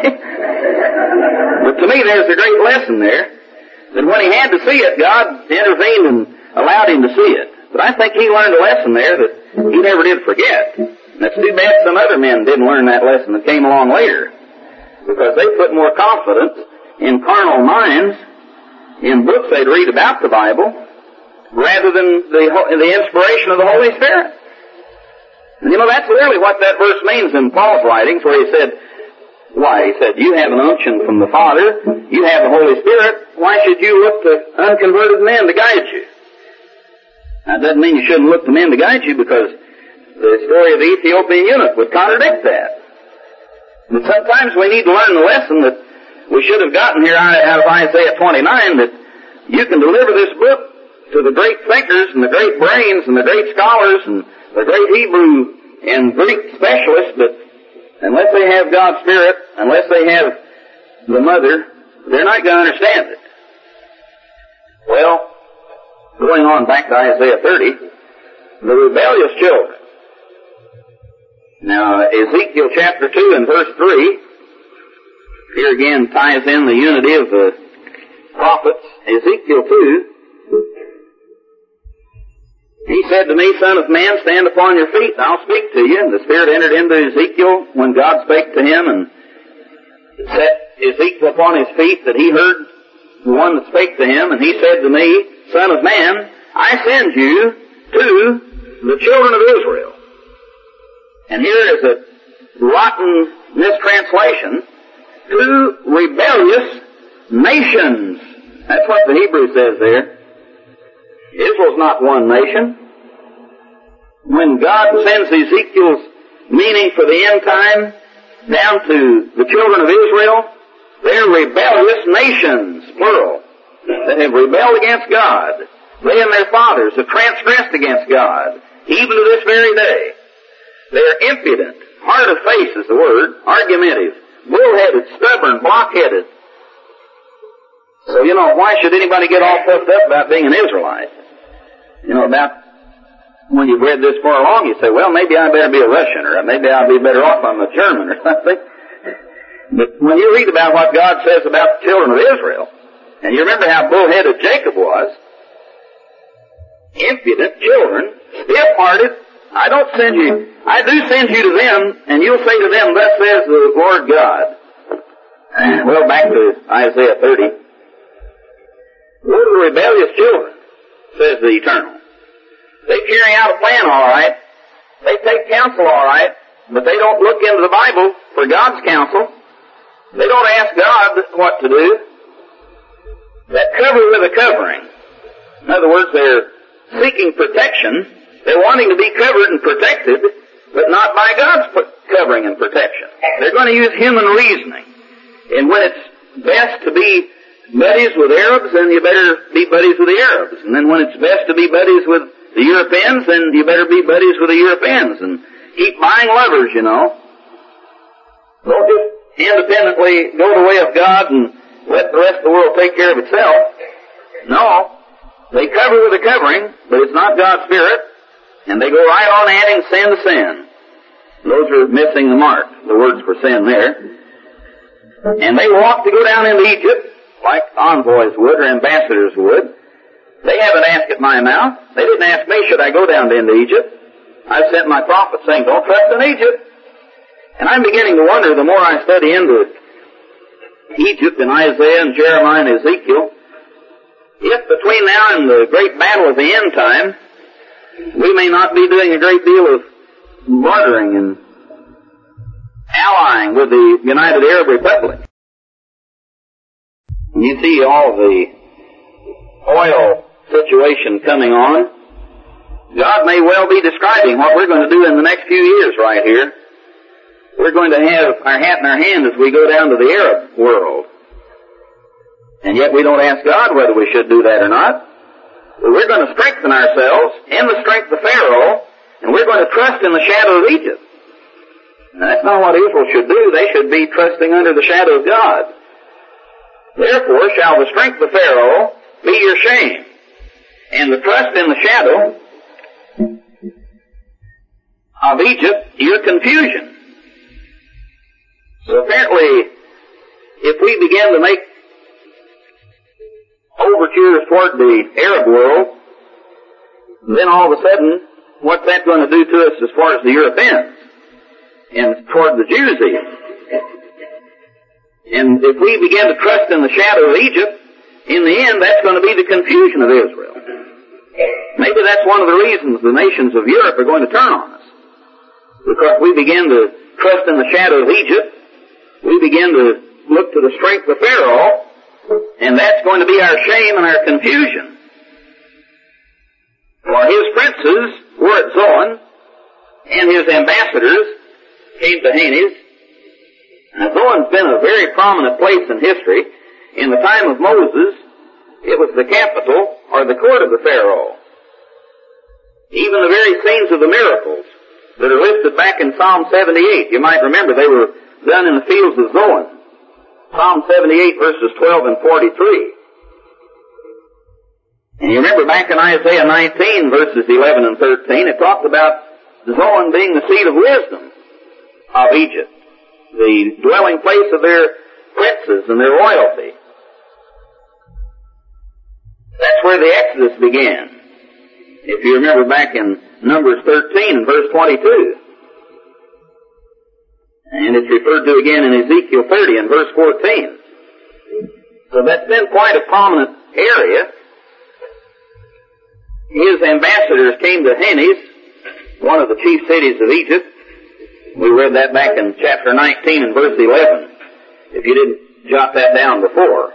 But to me, there's a great lesson there. That when he had to see it, God intervened and allowed him to see it. But I think he learned a lesson there that he never did forget. And it's too bad some other men didn't learn that lesson that came along later. Because they put more confidence in carnal minds, in books they'd read about the Bible, rather than the inspiration of the Holy Spirit. And you know, that's really what that verse means in Paul's writings, where he said, he said, you have an unction from the Father, you have the Holy Spirit, why should you look to unconverted men to guide you? Now, it doesn't mean you shouldn't look to men to guide you, because the story of the Ethiopian eunuch would contradict that. But sometimes we need to learn the lesson that we should have gotten here out of Isaiah 29, that you can deliver this book to the great thinkers and the great brains and the great scholars and the great Hebrew and Greek specialists, but unless they have God's Spirit, unless they have the Mother, they're not going to understand it. Well, going on back to Isaiah 30, the rebellious children. Now, Ezekiel chapter 2 and verse 3, here again ties in the unity of the prophets. Ezekiel 2, he said to me, Son of man, stand upon your feet, and I'll speak to you. And the Spirit entered into Ezekiel when God spake to him, and set Ezekiel upon his feet, that he heard the one that spake to him. And he said to me, Son of man, I send you to the children of Israel. And here is a rotten mistranslation, to rebellious nations. That's what the Hebrew says there. Israel's not one nation. When God sends Ezekiel's meaning for the end time down to the children of Israel, they're rebellious nations, plural, that have rebelled against God. They and their fathers have transgressed against God, even to this very day. They're impudent, hard of face is the word, argumentative, bullheaded, stubborn, blockheaded. So, you know, why should anybody get all puffed up about being an Israelite? You know, about when you've read this far along, you say, well, maybe I better be a Russian, or maybe I'll be better off I'm a German or something. But when you read about what God says about the children of Israel, and you remember how bullheaded Jacob was, impudent children, stiff-hearted, I do send you to them, and you'll say to them, thus says the Lord God. Well, back to Isaiah 30. Woe to the rebellious children, says the Eternal. They carry out a plan all right. They take counsel all right, but they don't look into the Bible for God's counsel. They don't ask God what to do. That cover with a covering. In other words, they're seeking protection. They're wanting to be covered and protected, but not by God's covering and protection. They're going to use human reasoning. And when it's best to be buddies with Arabs, then you better be buddies with the Arabs. And then when it's best to be buddies with the Europeans, then you better be buddies with the Europeans. And keep buying lovers, you know. Don't just independently go the way of God and let the rest of the world take care of itself. No. They cover with a covering, but it's not God's Spirit. And they go right on adding sin to sin. Those are missing the mark, the words for sin there. And they walk to go down into Egypt, like envoys would or ambassadors would. They haven't asked at my mouth. They didn't ask me, should I go down into Egypt? I've sent my prophets saying, don't trust in Egypt. And I'm beginning to wonder, the more I study into Egypt and Isaiah and Jeremiah and Ezekiel, if between now and the great battle of the end time, we may not be doing a great deal of bartering and allying with the United Arab Republic. You see all the oil situation coming on. God may well be describing what we're going to do in the next few years right here. We're going to have our hat in our hand as we go down to the Arab world. And yet we don't ask God whether we should do that or not. We're going to strengthen ourselves in the strength of Pharaoh, and we're going to trust in the shadow of Egypt. And that's not what Israel should do. They should be trusting under the shadow of God. Therefore shall the strength of Pharaoh be your shame, and the trust in the shadow of Egypt your confusion. So apparently, if we begin to make overtures toward the Arab world, then all of a sudden, what's that going to do to us as far as the Europeans and toward the Jews even? And if we begin to trust in the shadow of Egypt, in the end, that's going to be the confusion of Israel. Maybe that's one of the reasons the nations of Europe are going to turn on us. Because we begin to trust in the shadow of Egypt, we begin to look to the strength of Pharaoh, and that's going to be our shame and our confusion. For his princes were at Zoan, and his ambassadors came to Hanes. Now, Zoan's been a very prominent place in history. In the time of Moses, it was the capital or the court of the Pharaoh. Even the very scenes of the miracles that are listed back in Psalm 78, you might remember they were done in the fields of Zoan. Psalm 78 verses 12 and 43. And you remember back in Isaiah 19 verses 11 and 13, it talked about Zoan being the seat of wisdom of Egypt, the dwelling place of their princes and their royalty. That's where the Exodus began. If you remember back in Numbers 13 and verse 22. And it's referred to again in Ezekiel 30 and verse 14. So that's been quite a prominent area. His ambassadors came to Hanes, one of the chief cities of Egypt. We read that back in chapter 19 and verse 11, if you didn't jot that down before.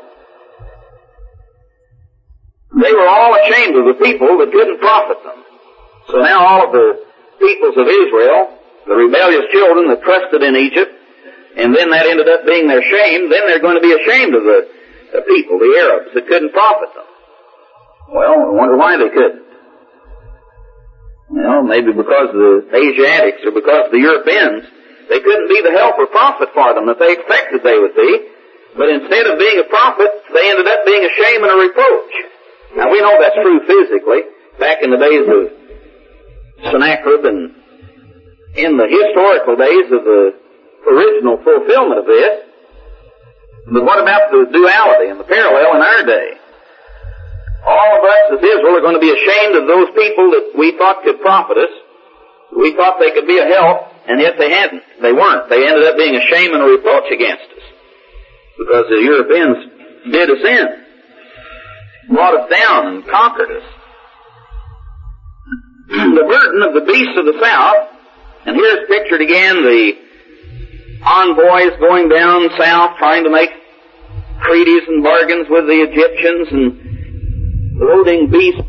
They were all ashamed of the people that couldn't profit them. So now all of the peoples of Israel, the rebellious children that trusted in Egypt, and then that ended up being their shame, then they're going to be ashamed of the people, the Arabs, that couldn't profit them. Well, I wonder why they couldn't. Well, maybe because of the Asiatics or because of the Europeans, they couldn't be the help or profit for them that they expected they would be. But instead of being a profit, they ended up being a shame and a reproach. Now we know that's true physically. Back in the days of Sennacherib and in the historical days of the original fulfillment of this. But what about the duality and the parallel in our day? All of us as Israel are going to be ashamed of those people that we thought could profit us. We thought they could be a help, and yet they hadn't. They weren't. They ended up being a shame and a reproach against us because the Europeans did us in. brought us down and conquered us. The burden of the beasts of the south, and here's pictured again the envoys going down south trying to make treaties and bargains with the Egyptians and loading beasts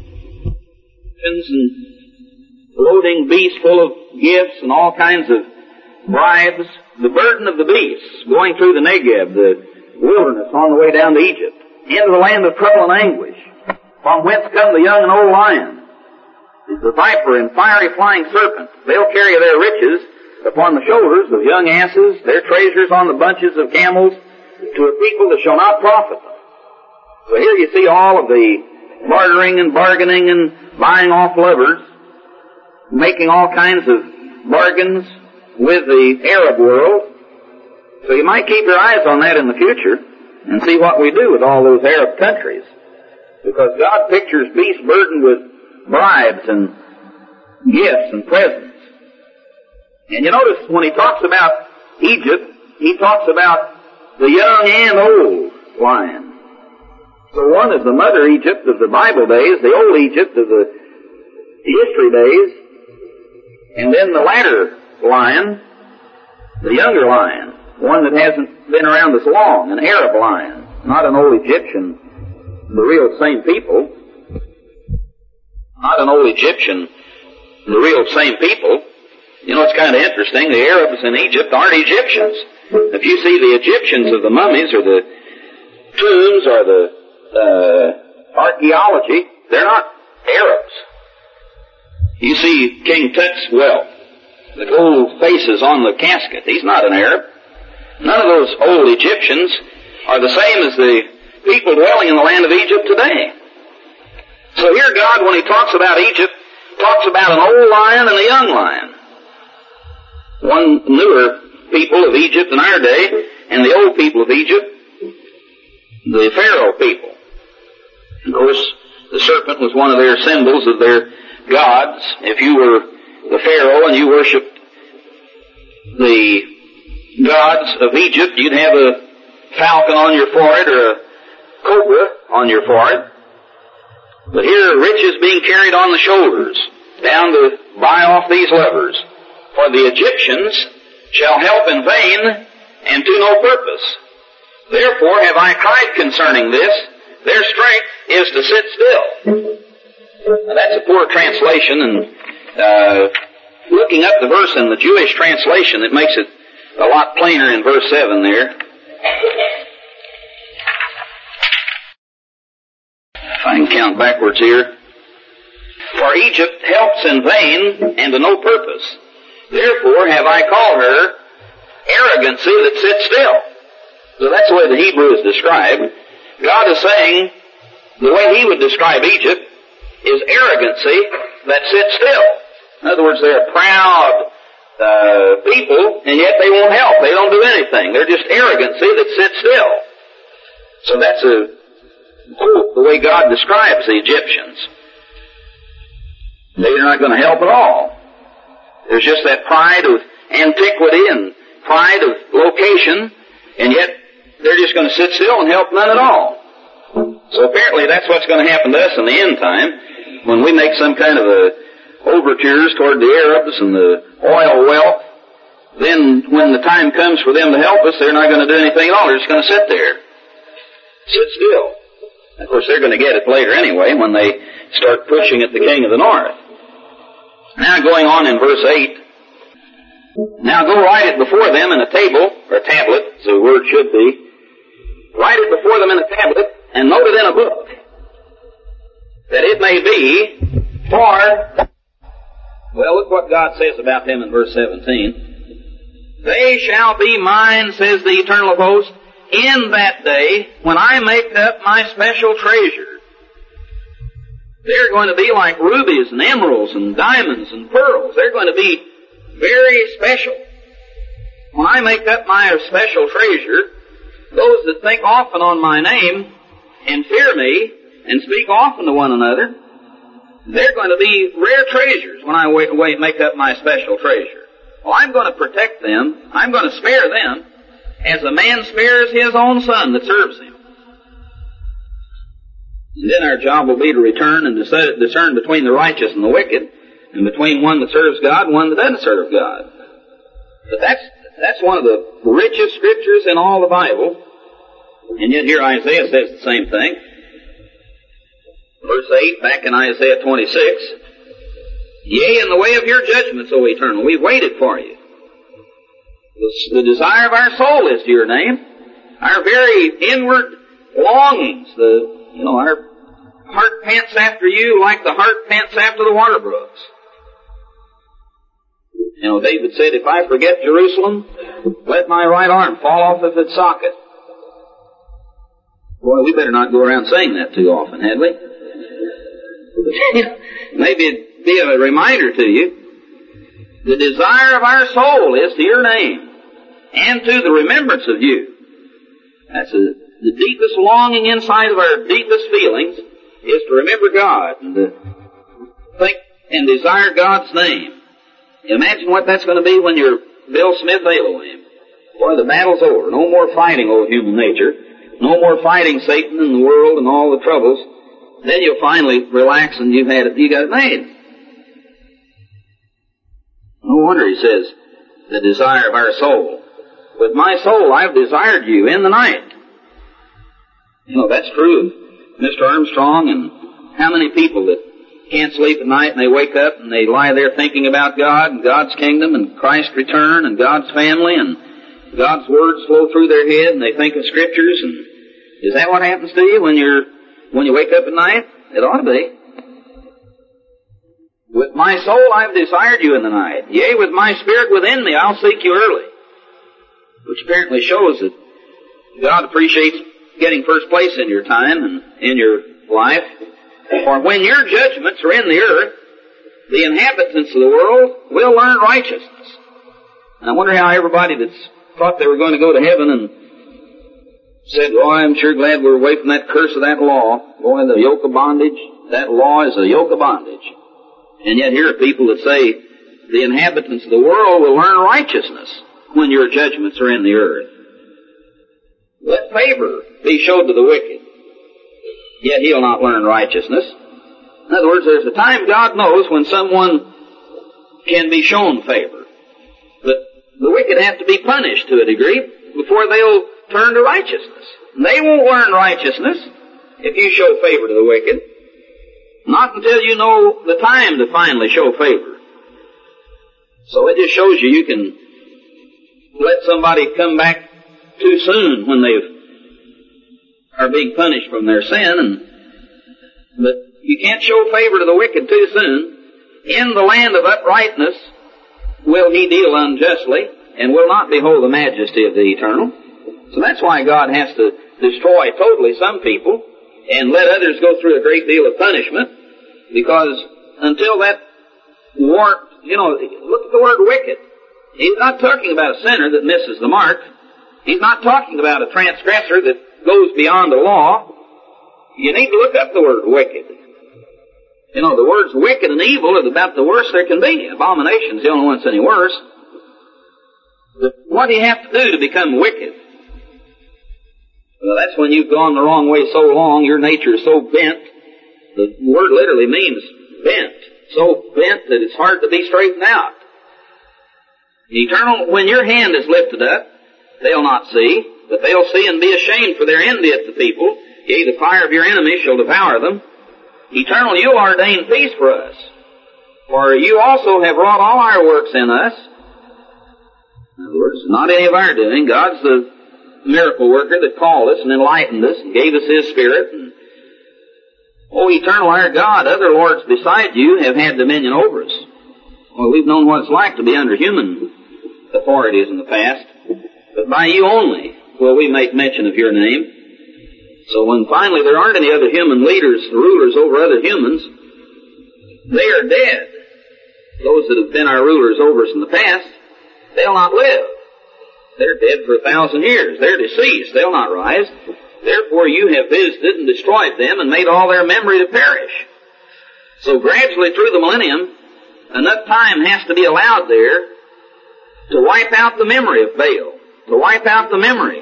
full of gifts and all kinds of bribes. The burden of the beasts going through the Negev, the wilderness on the way down to Egypt, into the land of trouble and anguish, from whence come the young and old lions, the viper and fiery flying serpent. They'll carry their riches upon the shoulders of young asses, their treasures on the bunches of camels, to a people that shall not profit them. So here you see all of the bartering and bargaining and buying off lovers, making all kinds of bargains with the Arab world. So you might keep your eyes on that in the future and see what we do with all those Arab countries. Because God pictures beasts burdened with bribes and gifts and presents. And you notice when he talks about Egypt, he talks about the young and old lion. So one is the mother Egypt of the Bible days, the old Egypt of the history days, and then the latter lion, the younger lion, one that hasn't been around as long, an Arab lion, not an old Egyptian, the real same people. Not an old Egyptian, the real same people. You know, it's kind of interesting. The Arabs in Egypt aren't Egyptians. If you see the Egyptians of the mummies or the tombs or the archaeology, they're not Arabs. You see King Tut's wealth, the gold faces on the casket. He's not an Arab. None of those old Egyptians are the same as the people dwelling in the land of Egypt today. So here God, when he talks about Egypt, talks about an old lion and a young lion. One newer people of Egypt in our day, and the old people of Egypt, the Pharaoh people. Of course, the serpent was one of their symbols of their gods. If you were the Pharaoh and you worshipped the gods of Egypt, you'd have a falcon on your forehead or a cobra on your forehead. But here are riches being carried on the shoulders, down to buy off these lovers. For the Egyptians shall help in vain and to no purpose. Therefore have I cried concerning this, their strength is to sit still. Now that's a poor translation, and looking up the verse in the Jewish translation, it makes it a lot plainer in verse 7 there. If I can count backwards here. For Egypt helps in vain and to no purpose. Therefore have I called her arrogancy that sits still. So that's the way the Hebrew is described. God is saying the way he would describe Egypt is arrogancy that sits still. In other words, they're proud people, and yet they won't help. They don't do anything. They're just arrogancy that sits still. So that's the way God describes the Egyptians. They're not going to help at all. There's just that pride of antiquity and pride of location, and yet they're just going to sit still and help none at all. So apparently that's what's going to happen to us in the end time, when we make some kind of overtures toward the Arabs and the oil wealth. Then when the time comes for them to help us, they're not going to do anything at all. They're just going to sit there. Sit still. Of course, they're going to get it later anyway when they start pushing at the king of the north. Now going on in verse 8. Now go write it before them in a table, or tablet, as the word should be. Write it before them in a tablet, and note it in a book, that it may be for... Well, look what God says about them in verse 17. They shall be mine, says the Eternal of Hosts, in that day when I make up my special treasure. They're going to be like rubies and emeralds and diamonds and pearls. They're going to be very special. When I make up my special treasure, those that think often on my name and fear me and speak often to one another, they're going to be rare treasures when I make up my special treasure. Well, I'm going to protect them. I'm going to spare them as a man spares his own son that serves him. And then our job will be to return and discern between the righteous and the wicked, and between one that serves God and one that doesn't serve God. But that's one of the richest scriptures in all the Bible. And yet here Isaiah says the same thing. Verse 8, back in Isaiah 26, Yea, in the way of your judgments, O Eternal, we've waited for you. The desire of our soul is to your name. Our very inward longings, our heart pants after you like the heart pants after the water brooks. David said, if I forget Jerusalem, let my right arm fall off of its socket. Boy, we better not go around saying that too often, had we? Maybe it'd be a reminder to you. The desire of our soul is to your name and to the remembrance of you. That's the deepest longing inside of our deepest feelings is to remember God and to think and desire God's name. Imagine what that's going to be when you're Bill Smith Elohim. Boy, the battle's over. No more fighting old human nature. No more fighting Satan and the world and all the troubles. Then you'll finally relax and you got it made. No wonder he says, the desire of our soul. With my soul I've desired you in the night. That's true of Mr. Armstrong and how many people that can't sleep at night and they wake up and they lie there thinking about God and God's kingdom and Christ's return and God's family and God's words flow through their head and they think of scriptures. And is that what happens to you when you wake up at night? It ought to be. With my soul I've desired you in the night. Yea, with my spirit within me I'll seek you early. Which apparently shows that God appreciates getting first place in your time and in your life. For when your judgments are in the earth, the inhabitants of the world will learn righteousness. And I wonder how everybody that's thought they were going to go to heaven and said, oh, I'm sure glad we're away from that curse of that law. Boy, the yoke of bondage, that law is a yoke of bondage. And yet here are people that say the inhabitants of the world will learn righteousness when your judgments are in the earth. Let favor be showed to the wicked, yet he'll not learn righteousness. In other words, there's a time God knows when someone can be shown favor. But the wicked have to be punished to a degree before they'll turn to righteousness. They won't learn righteousness if you show favor to the wicked. Not until you know the time to finally show favor. So it just shows you can let somebody come back too soon when they are being punished from their sin, but you can't show favor to the wicked too soon. In the land of uprightness will he deal unjustly, and will not behold the majesty of the Eternal. So that's why God has to destroy totally some people and let others go through a great deal of punishment, because until that look at the word wicked. He's not talking about a sinner that misses the mark. He's not talking about a transgressor that goes beyond the law. You need to look up the word wicked. The words wicked and evil are about the worst there can be. Abomination's the only one that's any worse. But what do you have to do to become wicked? Well, that's when you've gone the wrong way so long, your nature is so bent. The word literally means bent. So bent that it's hard to be straightened out. Eternal, when your hand is lifted up, they'll not see, but they'll see and be ashamed for their envy at the people. Yea, the fire of your enemies shall devour them. Eternal, you'll ordain peace for us. For you also have wrought all our works in us. In other words, not any of our doing. God's the miracle worker that called us and enlightened us and gave us His Spirit. And, Eternal, our God, other lords beside you have had dominion over us. Well, we've known what it's like to be under human authorities in the past. But by you only will we make mention of your name. So when finally there aren't any other human leaders, rulers over other humans, they are dead. Those that have been our rulers over us in the past, they'll not live. They're dead for 1,000 years. They're deceased. They'll not rise. Therefore you have visited and destroyed them and made all their memory to perish. So gradually through the millennium, enough time has to be allowed there to wipe out the memory of Baal, to wipe out the memory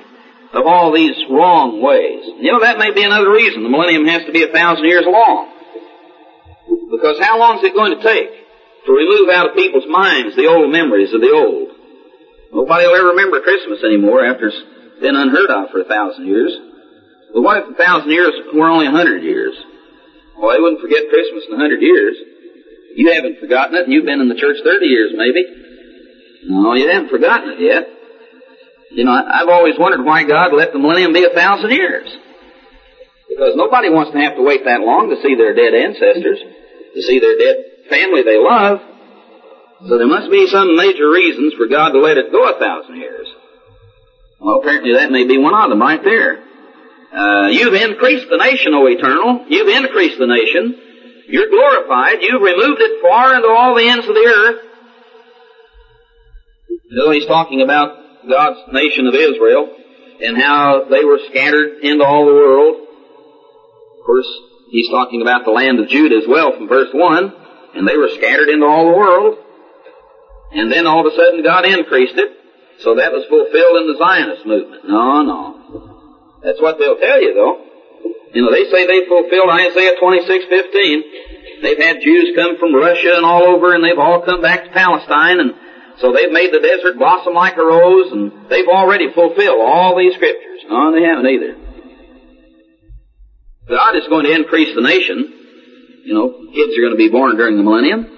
of all these wrong ways. You know, that may be another reason the millennium has to be 1,000 years long. Because how long is it going to take to remove out of people's minds the old memories of the old? Nobody will ever remember Christmas anymore after it's been unheard of for 1,000 years. But what if 1,000 years were only 100 years? Well, they wouldn't forget Christmas in 100 years. You haven't forgotten it. You've been in the church 30 years, maybe. No, you haven't forgotten it yet. You know, I've always wondered why God let the millennium be 1,000 years. Because nobody wants to have to wait that long to see their dead ancestors, to see their dead family they love. So there must be some major reasons for God to let it go 1,000 years. Well, apparently that may be one of them right there. You've increased the nation, O Eternal. You've increased the nation. You're glorified. You've removed it far into all the ends of the earth. So he's talking about God's nation of Israel and how they were scattered into all the world. Of course, he's talking about the land of Judah as well from verse 1, and they were scattered into all the world. And then all of a sudden God increased it, so that was fulfilled in the Zionist movement. No. That's what they'll tell you, though. You know, they say they fulfilled Isaiah 26:15. They've had Jews come from Russia and all over, and they've all come back to Palestine, and so they've made the desert blossom like a rose, and they've already fulfilled all these scriptures. No, they haven't either. God is going to increase the nation. You know, kids are going to be born during the millennium.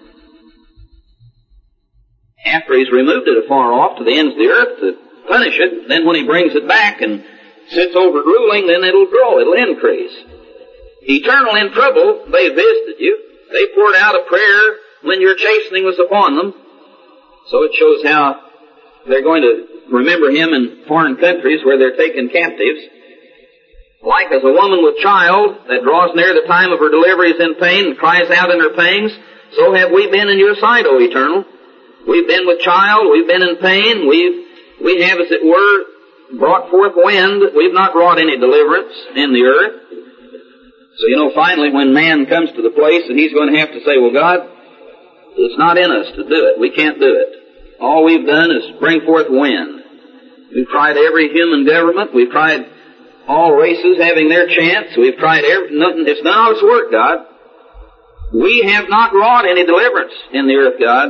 After he's removed it afar off to the ends of the earth to punish it, then when he brings it back and sits over it ruling, then it'll grow, it'll increase. Eternal in trouble, they visited you. They poured out a prayer when your chastening was upon them. So it shows how they're going to remember him in foreign countries where they're taken captives. Like as a woman with child that draws near the time of her delivery is in pain and cries out in her pangs, so have we been in your sight, O Eternal. We've been with child, we've been in pain, we have, as it were, brought forth wind. We've not wrought any deliverance in the earth. So, you know, finally when man comes to the place that he's going to have to say, well, God, it's not in us to do it. We can't do it. All we've done is bring forth wind. We've tried every human government. We've tried all races having their chance. We've tried nothing. It's none of its work, God. We have not wrought any deliverance in the earth, God.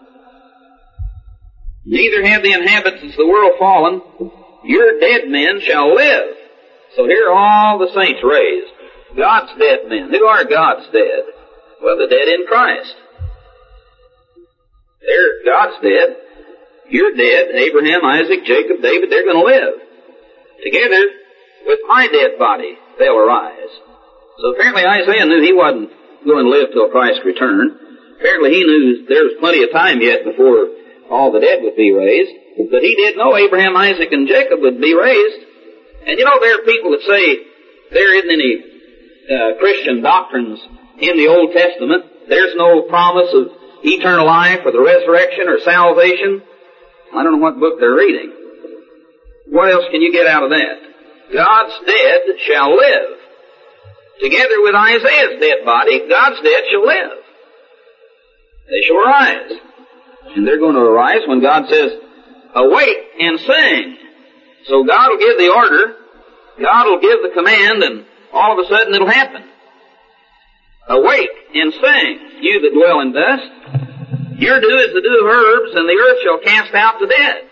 Neither have the inhabitants of the world fallen. Your dead men shall live. So here are all the saints raised. God's dead men. Who are God's dead? Well, the dead in Christ. God's dead. You're dead. Abraham, Isaac, Jacob, David, they're going to live. Together with my dead body, they'll arise. So apparently Isaiah knew he wasn't going to live till Christ returned. Apparently he knew there was plenty of time yet before all the dead would be raised. But he did know Abraham, Isaac, and Jacob would be raised. And you know, there are people that say there isn't any Christian doctrines in the Old Testament. There's no promise of eternal life or the resurrection or salvation. I don't know what book they're reading. What else can you get out of that? God's dead shall live. Together with Isaiah's dead body, God's dead shall live. They shall arise. And they're going to arise when God says, awake and sing. So God will give the order, God will give the command, and all of a sudden it'll happen. Awake and sing, you that dwell in dust. Your dew is the dew of herbs, and the earth shall cast out the dead.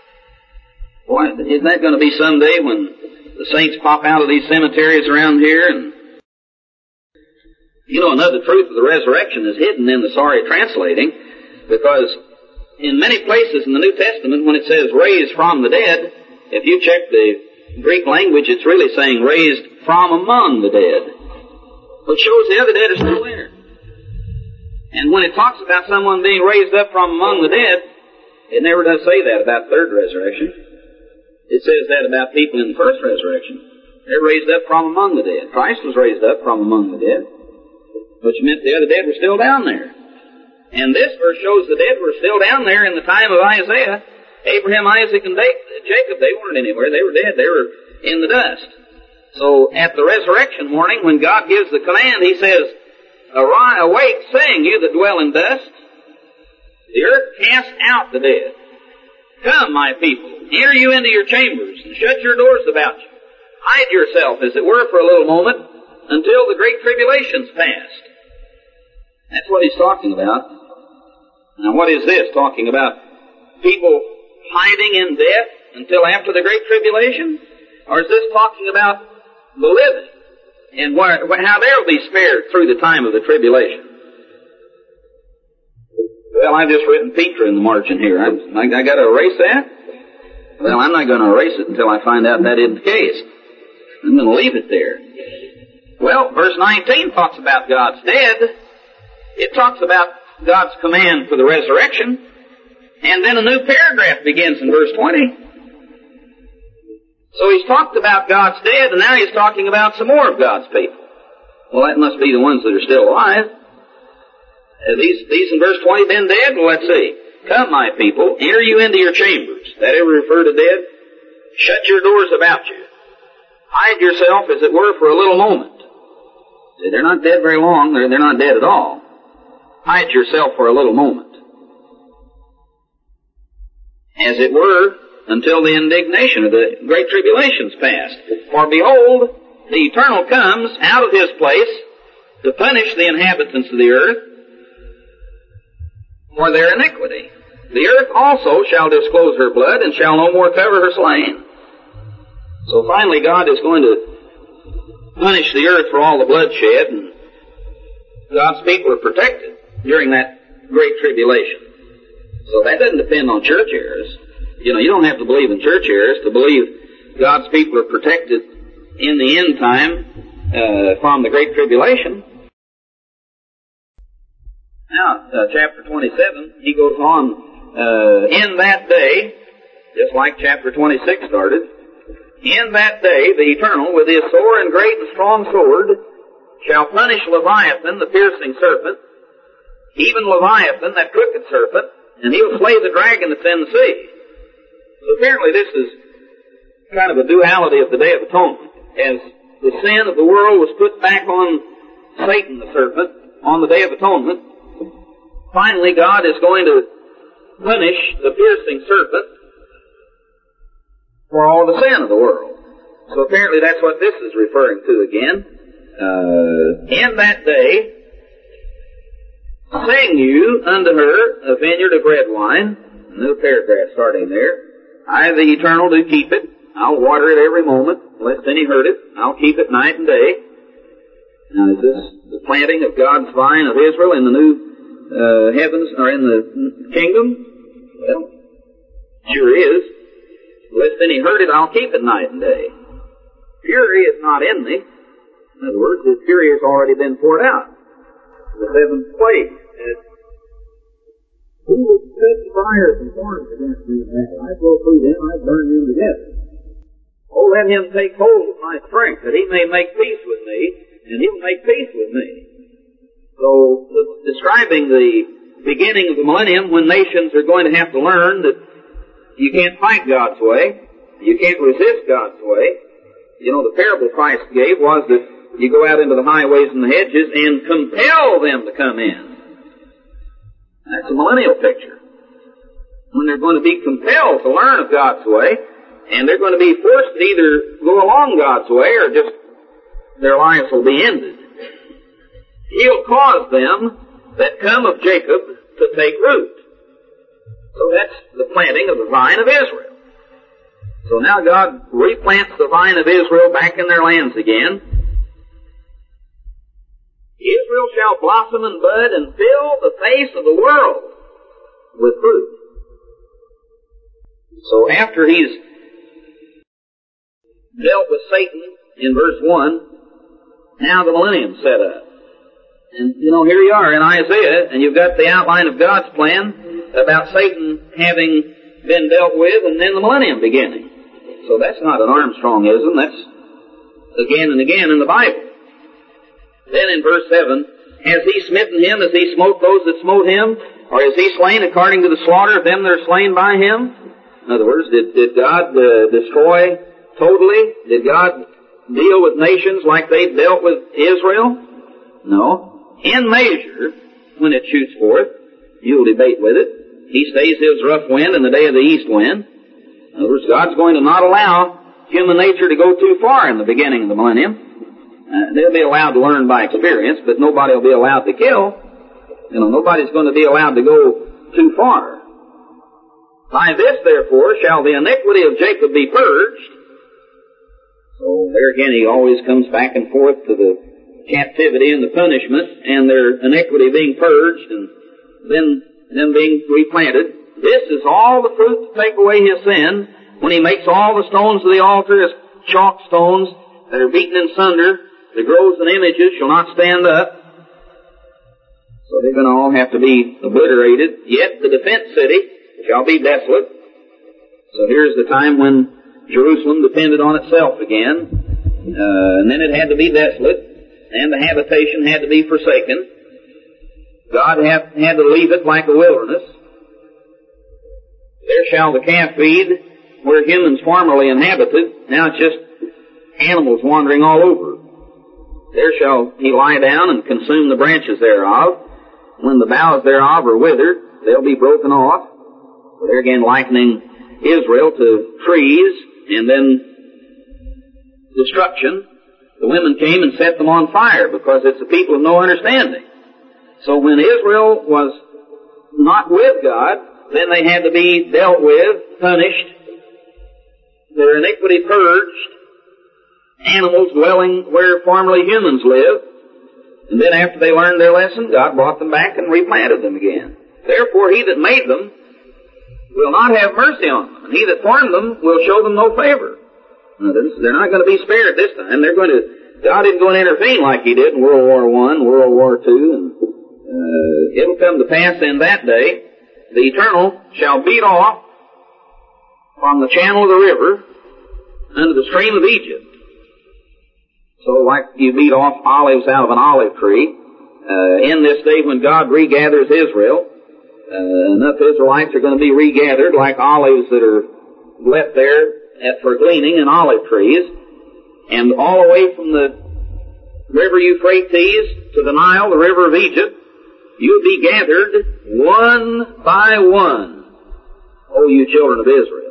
Boy, isn't that going to be someday when the saints pop out of these cemeteries around here? And you know, another truth of the resurrection is hidden in the sorry translating, because in many places in the New Testament, when it says raised from the dead, if you check the Greek language, it's really saying raised from among the dead, which shows the other dead are still there. And when it talks about someone being raised up from among the dead, it never does say that about third resurrection. It says that about people in the first resurrection. They're raised up from among the dead. Christ was raised up from among the dead, which meant the other dead were still down there. And this verse shows the dead were still down there in the time of Isaiah. Abraham, Isaac, and Jacob, they weren't anywhere. They were dead. They were in the dust. So at the resurrection morning, when God gives the command, he says, arise, awake, sing, you that dwell in dust. The earth cast out the dead. Come, my people, enter you into your chambers, and shut your doors about you. Hide yourself, as it were, for a little moment, until the great tribulation's past. That's what he's talking about. Now, what is this talking about? People hiding in death until after the great tribulation? Or is this talking about the living and how they'll be spared through the time of the tribulation? Well, I've just written Petra in the margin here. I got to erase that? Well, I'm not going to erase it until I find out that isn't the case. I'm going to leave it there. Well, verse 19 talks about God's dead. It talks about God's command for the resurrection. And then a new paragraph begins in verse 20. So he's talked about God's dead, and now he's talking about some more of God's people. Well, that must be the ones that are still alive. These in verse 20 been dead? Well, let's see. Come, my people, enter you into your chambers. That ever refer to dead? Shut your doors about you. Hide yourself, as it were, for a little moment. They're not dead very long. They're not dead at all. Hide yourself for a little moment. As it were, until the indignation of the great tribulation's past. For behold, the Eternal comes out of his place to punish the inhabitants of the earth for their iniquity. The earth also shall disclose her blood, and shall no more cover her slain. So finally God is going to punish the earth for all the bloodshed, and God's people are protected during that great tribulation. So that doesn't depend on church errors. You know, you don't have to believe in church errors to believe God's people are protected in the end time from the great tribulation. Now, chapter 27, he goes on, in that day, just like chapter 26 started, in that day the Eternal, with his sore and great and strong sword, shall punish Leviathan, the piercing serpent, even Leviathan, that crooked serpent, and he'll slay the dragon that's in the sea. So apparently this is kind of a duality of the Day of Atonement. As the sin of the world was put back on Satan, the serpent, on the Day of Atonement, finally God is going to punish the piercing serpent for all the sin of the world. So apparently that's what this is referring to again. In that day, sing you unto her a vineyard of red wine. A new paragraph starting there. I, the Eternal, do keep it. I'll water it every moment, lest any hurt it. I'll keep it night and day. Now, is this the planting of God's vine of Israel in the new heavens, or in the kingdom? Well, sure is. Lest any hurt it, I'll keep it night and day. Fury is not in me. In other words, His fury has already been poured out. The seventh plague. Who would set fires and thorns against me in that? I go through them, I burn them together. Oh, let him take hold of my strength, that he may make peace with me, and he will make peace with me. So, describing the beginning of the millennium, when nations are going to have to learn that you can't fight God's way, you can't resist God's way. You know, the parable Christ gave was that you go out into the highways and the hedges and compel them to come in. That's a millennial picture. When they're going to be compelled to learn of God's way, and they're going to be forced to either go along God's way or just their lives will be ended. He'll cause them that come of Jacob to take root. So that's the planting of the vine of Israel. So now God replants the vine of Israel back in their lands again. Israel shall blossom and bud and fill the face of the world with fruit. So after he's dealt with Satan in verse 1, now the millennium's set up. And, you know, here you are in Isaiah, and you've got the outline of God's plan about Satan having been dealt with, and then the millennium beginning. So that's not an Armstrongism, that's again and again in the Bible. Then in verse 7, has he smitten him as he smote those that smote him? Or is he slain according to the slaughter of them that are slain by him? In other words, did God destroy totally? Did God deal with nations like they dealt with Israel? No. In measure, when it shoots forth, you'll debate with it. He stays his rough wind in the day of the east wind. In other words, God's going to not allow human nature to go too far in the beginning of the millennium. They'll be allowed to learn by experience, but nobody will be allowed to kill. Nobody's going to be allowed to go too far. By this, therefore, shall the iniquity of Jacob be purged. So there again, he always comes back and forth to the captivity and the punishment and their iniquity being purged and then them being replanted. This is all the fruit to take away his sin when he makes all the stones of the altar as chalk stones that are beaten in sunder. The groves and images shall not stand up. So they're going to all have to be obliterated. Yet the defense city shall be desolate. So here's the time when Jerusalem depended on itself again. And then it had to be desolate. And the habitation had to be forsaken. God had to leave it like a wilderness. There shall the calf feed where humans formerly inhabited. Now it's just animals wandering all over. There shall he lie down and consume the branches thereof. When the boughs thereof are withered, they'll be broken off. They're again likening Israel to trees and then destruction. The women came and set them on fire because it's a people of no understanding. So when Israel was not with God, then they had to be dealt with, punished, their iniquity purged, animals dwelling where formerly humans lived, and then after they learned their lesson, God brought them back and replanted them again. Therefore, he that made them will not have mercy on them, and he that formed them will show them no favor. They're not going to be spared this time. God isn't going to intervene like he did in World War I, World War II, and it'll come to pass in that day, the Eternal shall beat off from the channel of the river unto the stream of Egypt. So like you beat off olives out of an olive tree, in this day when God regathers Israel, enough Israelites are going to be regathered like olives that are left there for gleaning in olive trees, and all the way from the river Euphrates to the Nile, the river of Egypt, you'll be gathered one by one, O you children of Israel.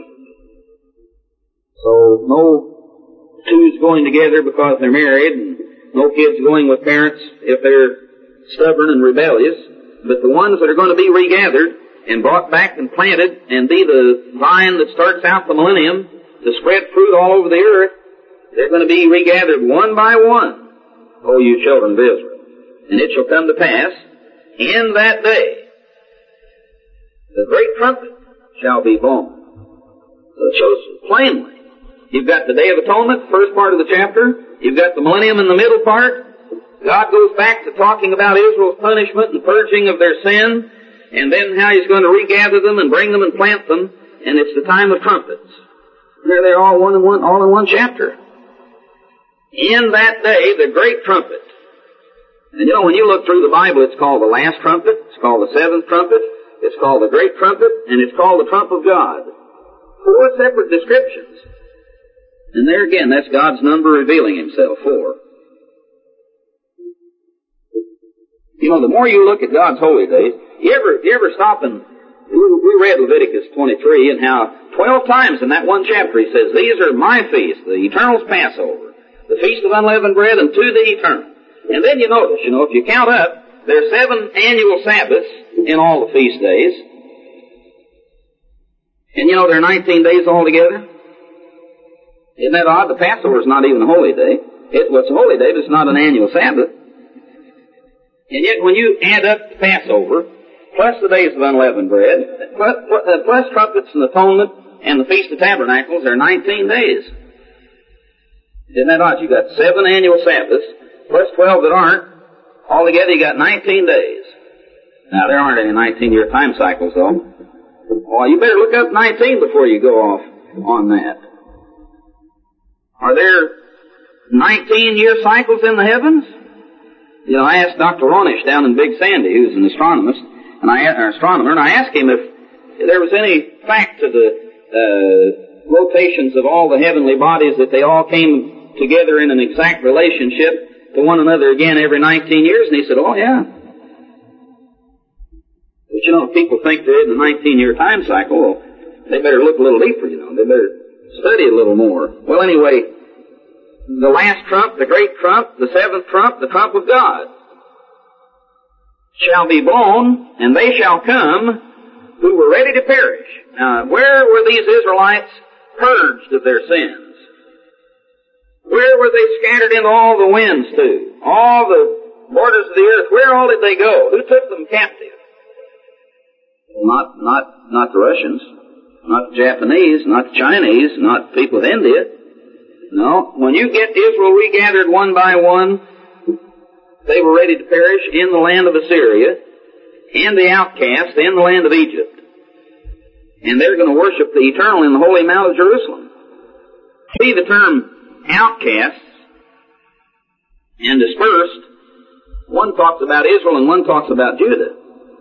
So no twos going together because they're married, and no kids going with parents if they're stubborn and rebellious, but the ones that are going to be regathered and brought back and planted and be the vine that starts out the millennium to spread fruit all over the earth, they're going to be regathered one by one, O you children of Israel. And it shall come to pass, in that day, the great trumpet shall be blown. So it shows plainly. You've got the Day of Atonement, the first part of the chapter. You've got the millennium in the middle part. God goes back to talking about Israel's punishment and purging of their sin, and then how he's going to regather them and bring them and plant them, and it's the time of trumpets. There they're all in one chapter. In that day, the great trumpet. And when you look through the Bible, it's called the last trumpet, it's called the seventh trumpet, it's called the great trumpet, and it's called the trump of God. 4 separate descriptions. And there again, that's God's number revealing himself, 4. The more you look at God's holy days, you ever stop and, we read Leviticus 23 and how 12 times in that one chapter he says, these are my feasts, the Eternal's Passover, the Feast of Unleavened Bread, and to the Eternal. And then you notice, if you count up, there's 7 annual Sabbaths in all the feast days. And there are 19 days altogether. Isn't that odd? The Passover is not even a holy day. It's a holy day, but it's not an annual Sabbath. And yet when you add up the Passover, plus the days of unleavened bread, plus trumpets and atonement and the Feast of Tabernacles, there are 19 days. Isn't that odd? You've got 7 annual Sabbaths, plus 12 that aren't. Altogether you got 19 days. Now there aren't any 19-year time cycles though. Well, you better look up 19 before you go off on that. Are there 19-year cycles in the heavens? I asked Dr. Ronish down in Big Sandy, who's an astronomer, and I asked him if there was any fact to the rotations of all the heavenly bodies, that they all came together in an exact relationship to one another again every 19 years, and he said, oh yeah. But if people think they're in the 19-year time cycle, well, they better look a little deeper, They better study a little more. Well, anyway, the last trump, the great trump, the seventh trump, the trump of God, shall be blown, and they shall come who were ready to perish. Now, where were these Israelites purged of their sins? Where were they scattered into all the winds to? All the borders of the earth, where all did they go? Who took them captive? Not the Russians, not the Japanese, not the Chinese, not people of India. No, when you get Israel regathered one by one, they were ready to perish in the land of Assyria, and the outcast in the land of Egypt. And they're going to worship the Eternal in the holy Mount of Jerusalem. See, the term outcasts and dispersed, one talks about Israel and one talks about Judah.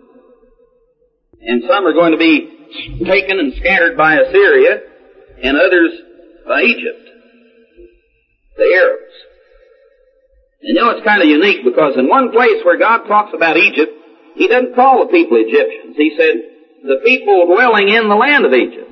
And some are going to be taken and scattered by Assyria, and others by Egypt, the Arabs. And it's kind of unique, because in one place where God talks about Egypt, He doesn't call the people Egyptians. He said, the people dwelling in the land of Egypt.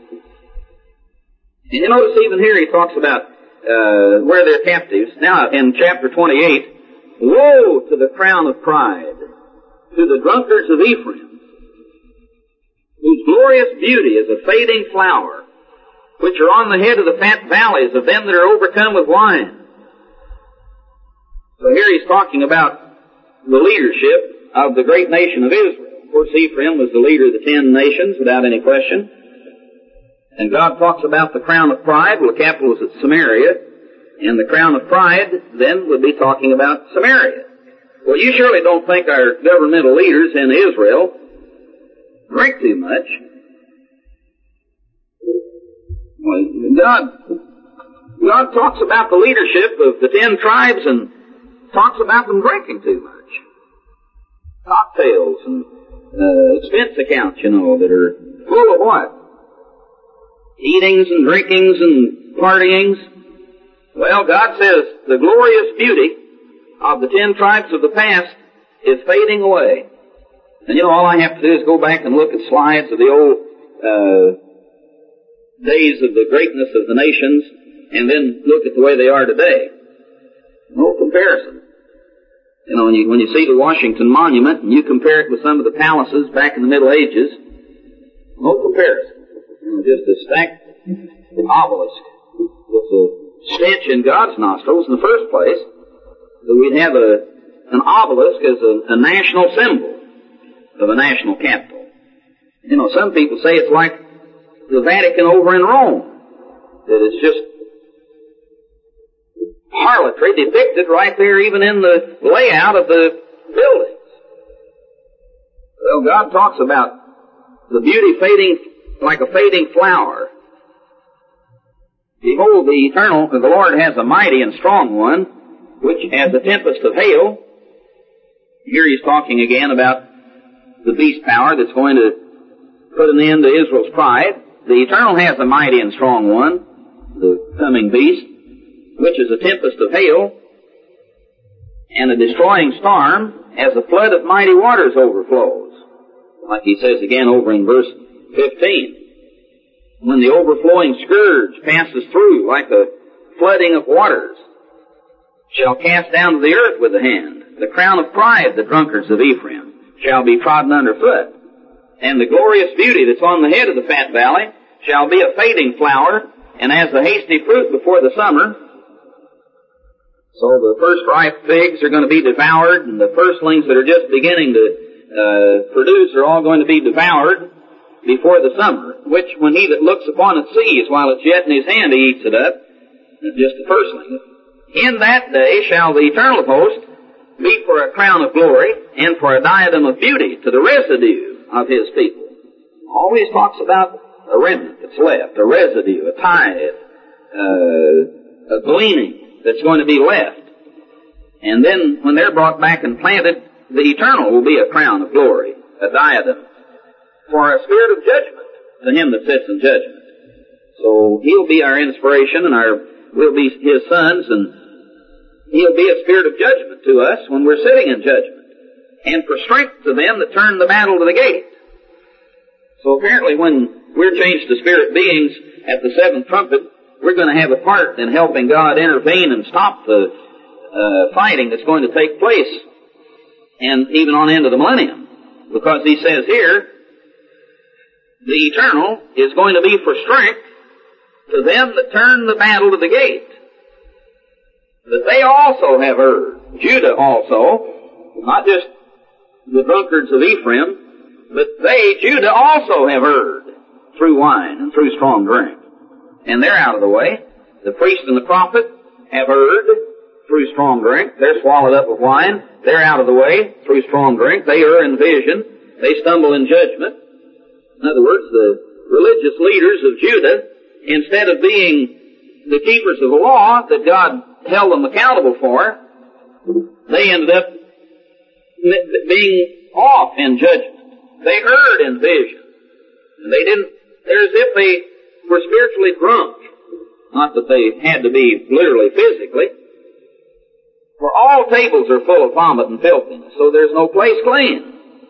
And you notice even here He talks about where they're captives. Now, in chapter 28, woe to the crown of pride, to the drunkards of Ephraim, whose glorious beauty is a fading flower, which are on the head of the fat valleys of them that are overcome with wine. So here he's talking about the leadership of the great nation of Israel. Of course, Ephraim was the leader of the 10 nations, without any question. And God talks about the crown of pride. Well, the capital was at Samaria. And the crown of pride then would be talking about Samaria. Well, you surely don't think our governmental leaders in Israel drink too much. Well, God talks about the leadership of the 10 tribes and talks about them drinking too much. Cocktails and expense accounts, that are full of what? Eatings and drinkings and partyings. Well, God says the glorious beauty of the 10 tribes of the past is fading away. And all I have to do is go back and look at slides of the old days of the greatness of the nations, and then look at the way they are today. No comparison. When you see the Washington Monument and you compare it with some of the palaces back in the Middle Ages, no comparison. Just a stacked obelisk with a stench in God's nostrils in the first place. So we'd have an obelisk as a national symbol of a national capital. Some people say it's like the Vatican over in Rome, that it's just harlotry depicted right there, even in the layout of the buildings. Well, God talks about the beauty fading like a fading flower. Behold, the Eternal, the Lord has a mighty and strong one, which has a tempest of hail. Here he's talking again about the beast power that's going to put an end to Israel's pride. The Eternal has a mighty and strong one, the coming beast, which is a tempest of hail, and a destroying storm, as a flood of mighty waters overflows. Like he says again over in verse 15. When the overflowing scourge passes through like a flooding of waters, shall cast down to the earth with the hand. The crown of pride, the drunkards of Ephraim, shall be trodden under foot. And the glorious beauty that's on the head of the fat valley shall be a fading flower, and as the hasty fruit before the summer. So the first ripe figs are going to be devoured, and the firstlings that are just beginning to produce are all going to be devoured before the summer, which when he that looks upon it sees, while it's yet in his hand he eats it up, just the firstling. In that day shall the Eternal host be for a crown of glory, and for a diadem of beauty to the residue of his people. Always talks about a remnant that's left, a residue, a tithe, a gleaning that's going to be left. And then when they're brought back and planted, the Eternal will be a crown of glory, a diadem, for a spirit of judgment to him that sits in judgment. So he'll be our inspiration, and we'll be his sons, and he'll be a spirit of judgment to us when we're sitting in judgment. and for strength to them that turn the battle to the gate. So apparently when we're changed to spirit beings at the seventh trumpet, we're going to have a part in helping God intervene and stop the fighting that's going to take place, and even on into the millennium. Because he says here, the eternal is going to be for strength to them that turn the battle to the gate. That they also have heard. Judah also, not just the drunkards of Ephraim, but they, Judah, also have heard through wine and through strong drink. And they're out of the way. The priest and the prophet have heard through strong drink. They're swallowed up with wine. They're out of the way through strong drink. They err in vision. They stumble in judgment. In other words, the religious leaders of Judah, instead of being the keepers of the law that God held them accountable for, they ended up being off in judgment. They erred in vision. And they're as if they were spiritually drunk. Not that they had to be literally physically. For all tables are full of vomit and filthiness, so there's no place clean.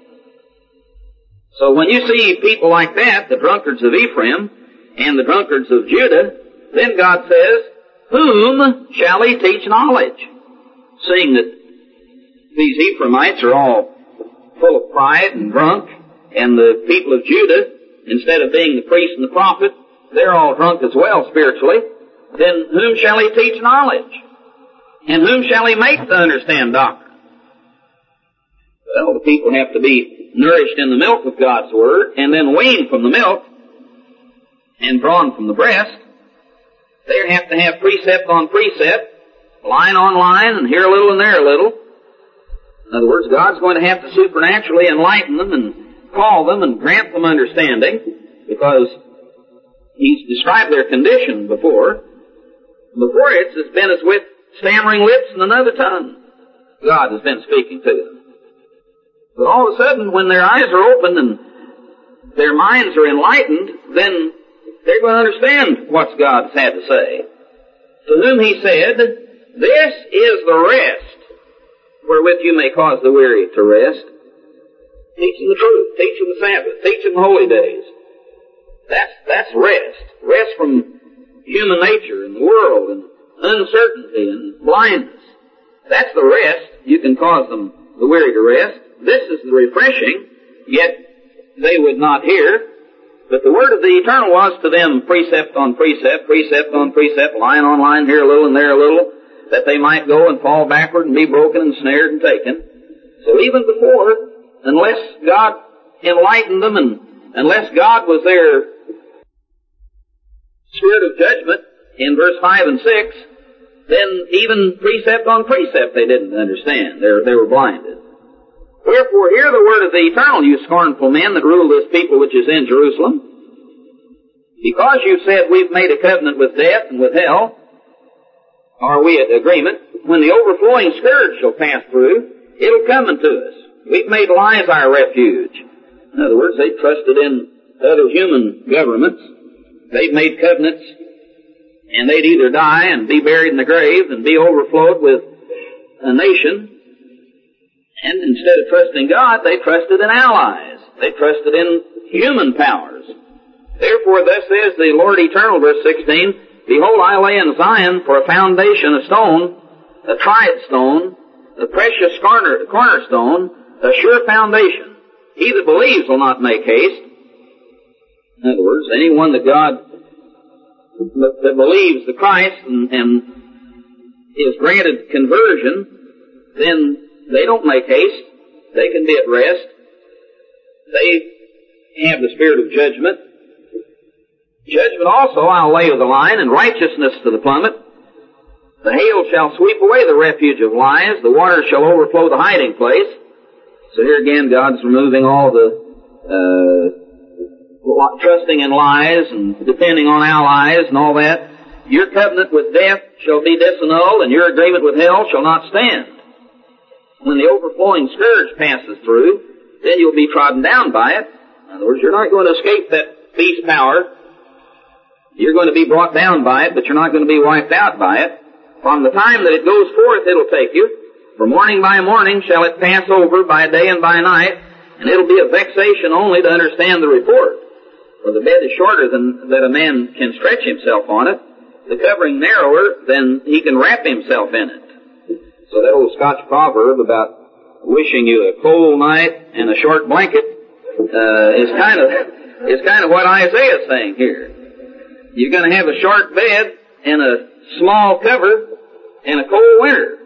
So when you see people like that, the drunkards of Ephraim and the drunkards of Judah, then God says, whom shall he teach knowledge? Seeing that these Ephraimites are all full of pride and drunk, and the people of Judah, instead of being the priest and the prophet, they're all drunk as well spiritually, then whom shall he teach knowledge? And whom shall he make to understand doctrine? Well, the people have to be nourished in the milk of God's Word, and then weaned from the milk, and drawn from the breast. They have to have precept on precept, line on line, and here a little and there a little. In other words, God's going to have to supernaturally enlighten them and call them and grant them understanding, because He's described their condition before. Before it's been as with stammering lips and another tongue. God has been speaking to them. But all of a sudden, when their eyes are opened and their minds are enlightened, then they're going to understand what God has had to say. To whom he said, this is the rest wherewith you may cause the weary to rest. Teach them the truth. Teach them the Sabbath. Teach them the holy days. That's rest. Rest from human nature and the world and uncertainty and blindness. That's the rest. You can cause them the weary to rest. This is the refreshing, yet they would not hear. But the word of the Eternal was to them precept on precept, precept on precept, line on line, here a little and there a little, that they might go and fall backward and be broken and snared and taken. So even before, unless God enlightened them and unless God was their spirit of judgment in verse 5 and 6, then even precept on precept they didn't understand. They were blinded. Wherefore hear the word of the Eternal, you scornful men that rule this people which is in Jerusalem. Because you've said we've made a covenant with death and with hell, are we at agreement? When the overflowing scourge shall pass through, it'll come unto us. We've made lies our refuge. In other words, they trusted in other human governments. They've made covenants, and they'd either die and be buried in the grave and be overflowed with a nation. And instead of trusting God, they trusted in allies. They trusted in human powers. Therefore, thus says the Lord Eternal, verse 16, behold, I lay in Zion for a foundation, a stone, a tried stone, a precious cornerstone, a sure foundation. He that believes will not make haste. In other words, anyone that God, that believes the Christ and is granted conversion, then they don't make haste. They can be at rest. They have the spirit of judgment. Judgment also I'll lay to the line, and righteousness to the plummet. The hail shall sweep away the refuge of lies. The waters shall overflow the hiding place. So here again, God's removing all the trusting in lies and depending on allies and all that. Your covenant with death shall be disannulled, and your agreement with hell shall not stand. When the overflowing scourge passes through, then you'll be trodden down by it. In other words, you're not going to escape that beast power. You're going to be brought down by it, but you're not going to be wiped out by it. From the time that it goes forth, it'll take you. For morning by morning shall it pass over, by day and by night, and it'll be a vexation only to understand the report. For the bed is shorter than that a man can stretch himself on it, the covering narrower than he can wrap himself in it. So that old Scotch proverb about wishing you a cold night and a short blanket is kind of what Isaiah is saying here. You're going to have a short bed and a small cover and a cold winter.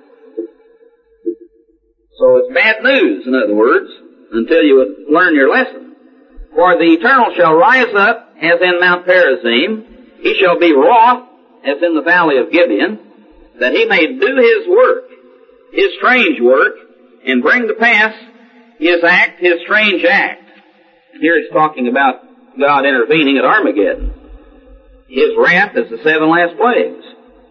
So it's bad news, in other words, until you learn your lesson. For the Eternal shall rise up as in Mount Perazim. He shall be wroth as in the valley of Gibeon, that he may do his work, his strange work, and bring to pass his act, his strange act. And here it's talking about God intervening at Armageddon. His wrath is the 7 last plagues,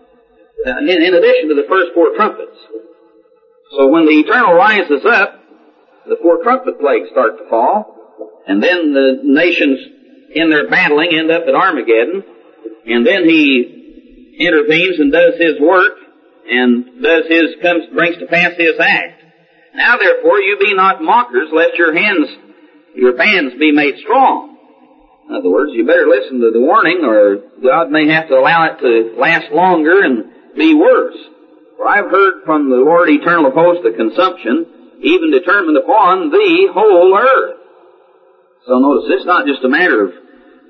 in addition to the first 4 trumpets. So when the Eternal rises up, the 4 trumpet plagues start to fall, and then the nations in their battling end up at Armageddon, and then he intervenes and does his work, and brings to pass his act. Now therefore you be not mockers, lest your bands be made strong. In other words, you better listen to the warning, or God may have to allow it to last longer and be worse. For I've heard from the Lord Eternal of Hosts the consumption, even determined upon the whole earth. So notice, it's not just a matter of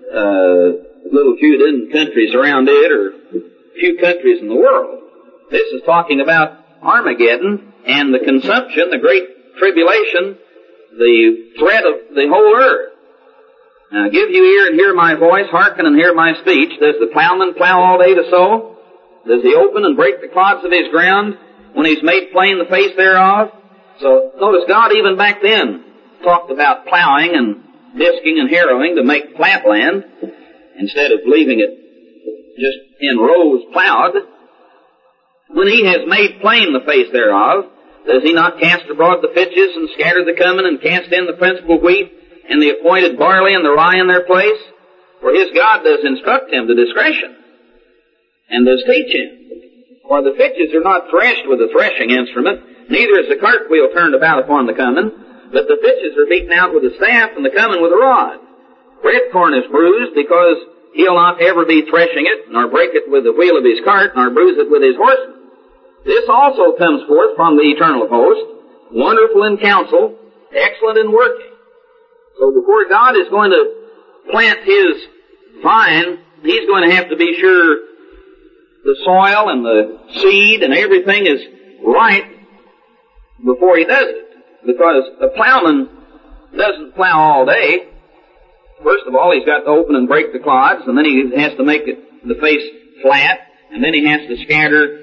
little few dozen countries around it, or few countries in the world. This is talking about Armageddon and the consumption, the great tribulation, the threat of the whole earth. Now give you ear and hear my voice, hearken and hear my speech. Does the plowman plow all day to sow? Does he open and break the clods of his ground when he's made plain the face thereof? So notice God even back then talked about plowing and disking and harrowing to make flat land instead of leaving it just in rows plowed. When he has made plain the face thereof, does he not cast abroad the pitches and scatter the cumin and cast in the principal wheat and the appointed barley and the rye in their place? For his God does instruct him to discretion, and does teach him. For the pitches are not threshed with a threshing instrument, neither is the cartwheel turned about upon the cumin, but the pitches are beaten out with a staff, and the cumin with a rod. Red corn is bruised, because he'll not ever be threshing it, nor break it with the wheel of his cart, nor bruise it with his horsemen. This also comes forth from the Eternal of Hosts, wonderful in counsel, excellent in working. So before God is going to plant his vine, he's going to have to be sure the soil and the seed and everything is right before he does it. Because a plowman doesn't plow all day. First of all, he's got to open and break the clods, and then he has to make the face flat, and then he has to scatter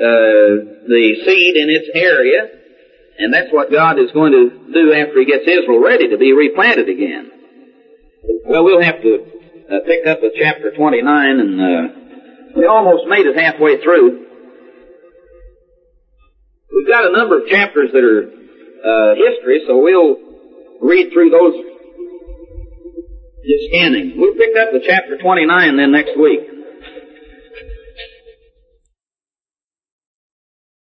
the seed in its area, and that's what God is going to do after he gets Israel ready to be replanted again. Well, we'll have to pick up at chapter 29, and we almost made it halfway through. We've got a number of chapters that are history, so we'll read through those just scanning. We'll pick up at chapter 29 then next week.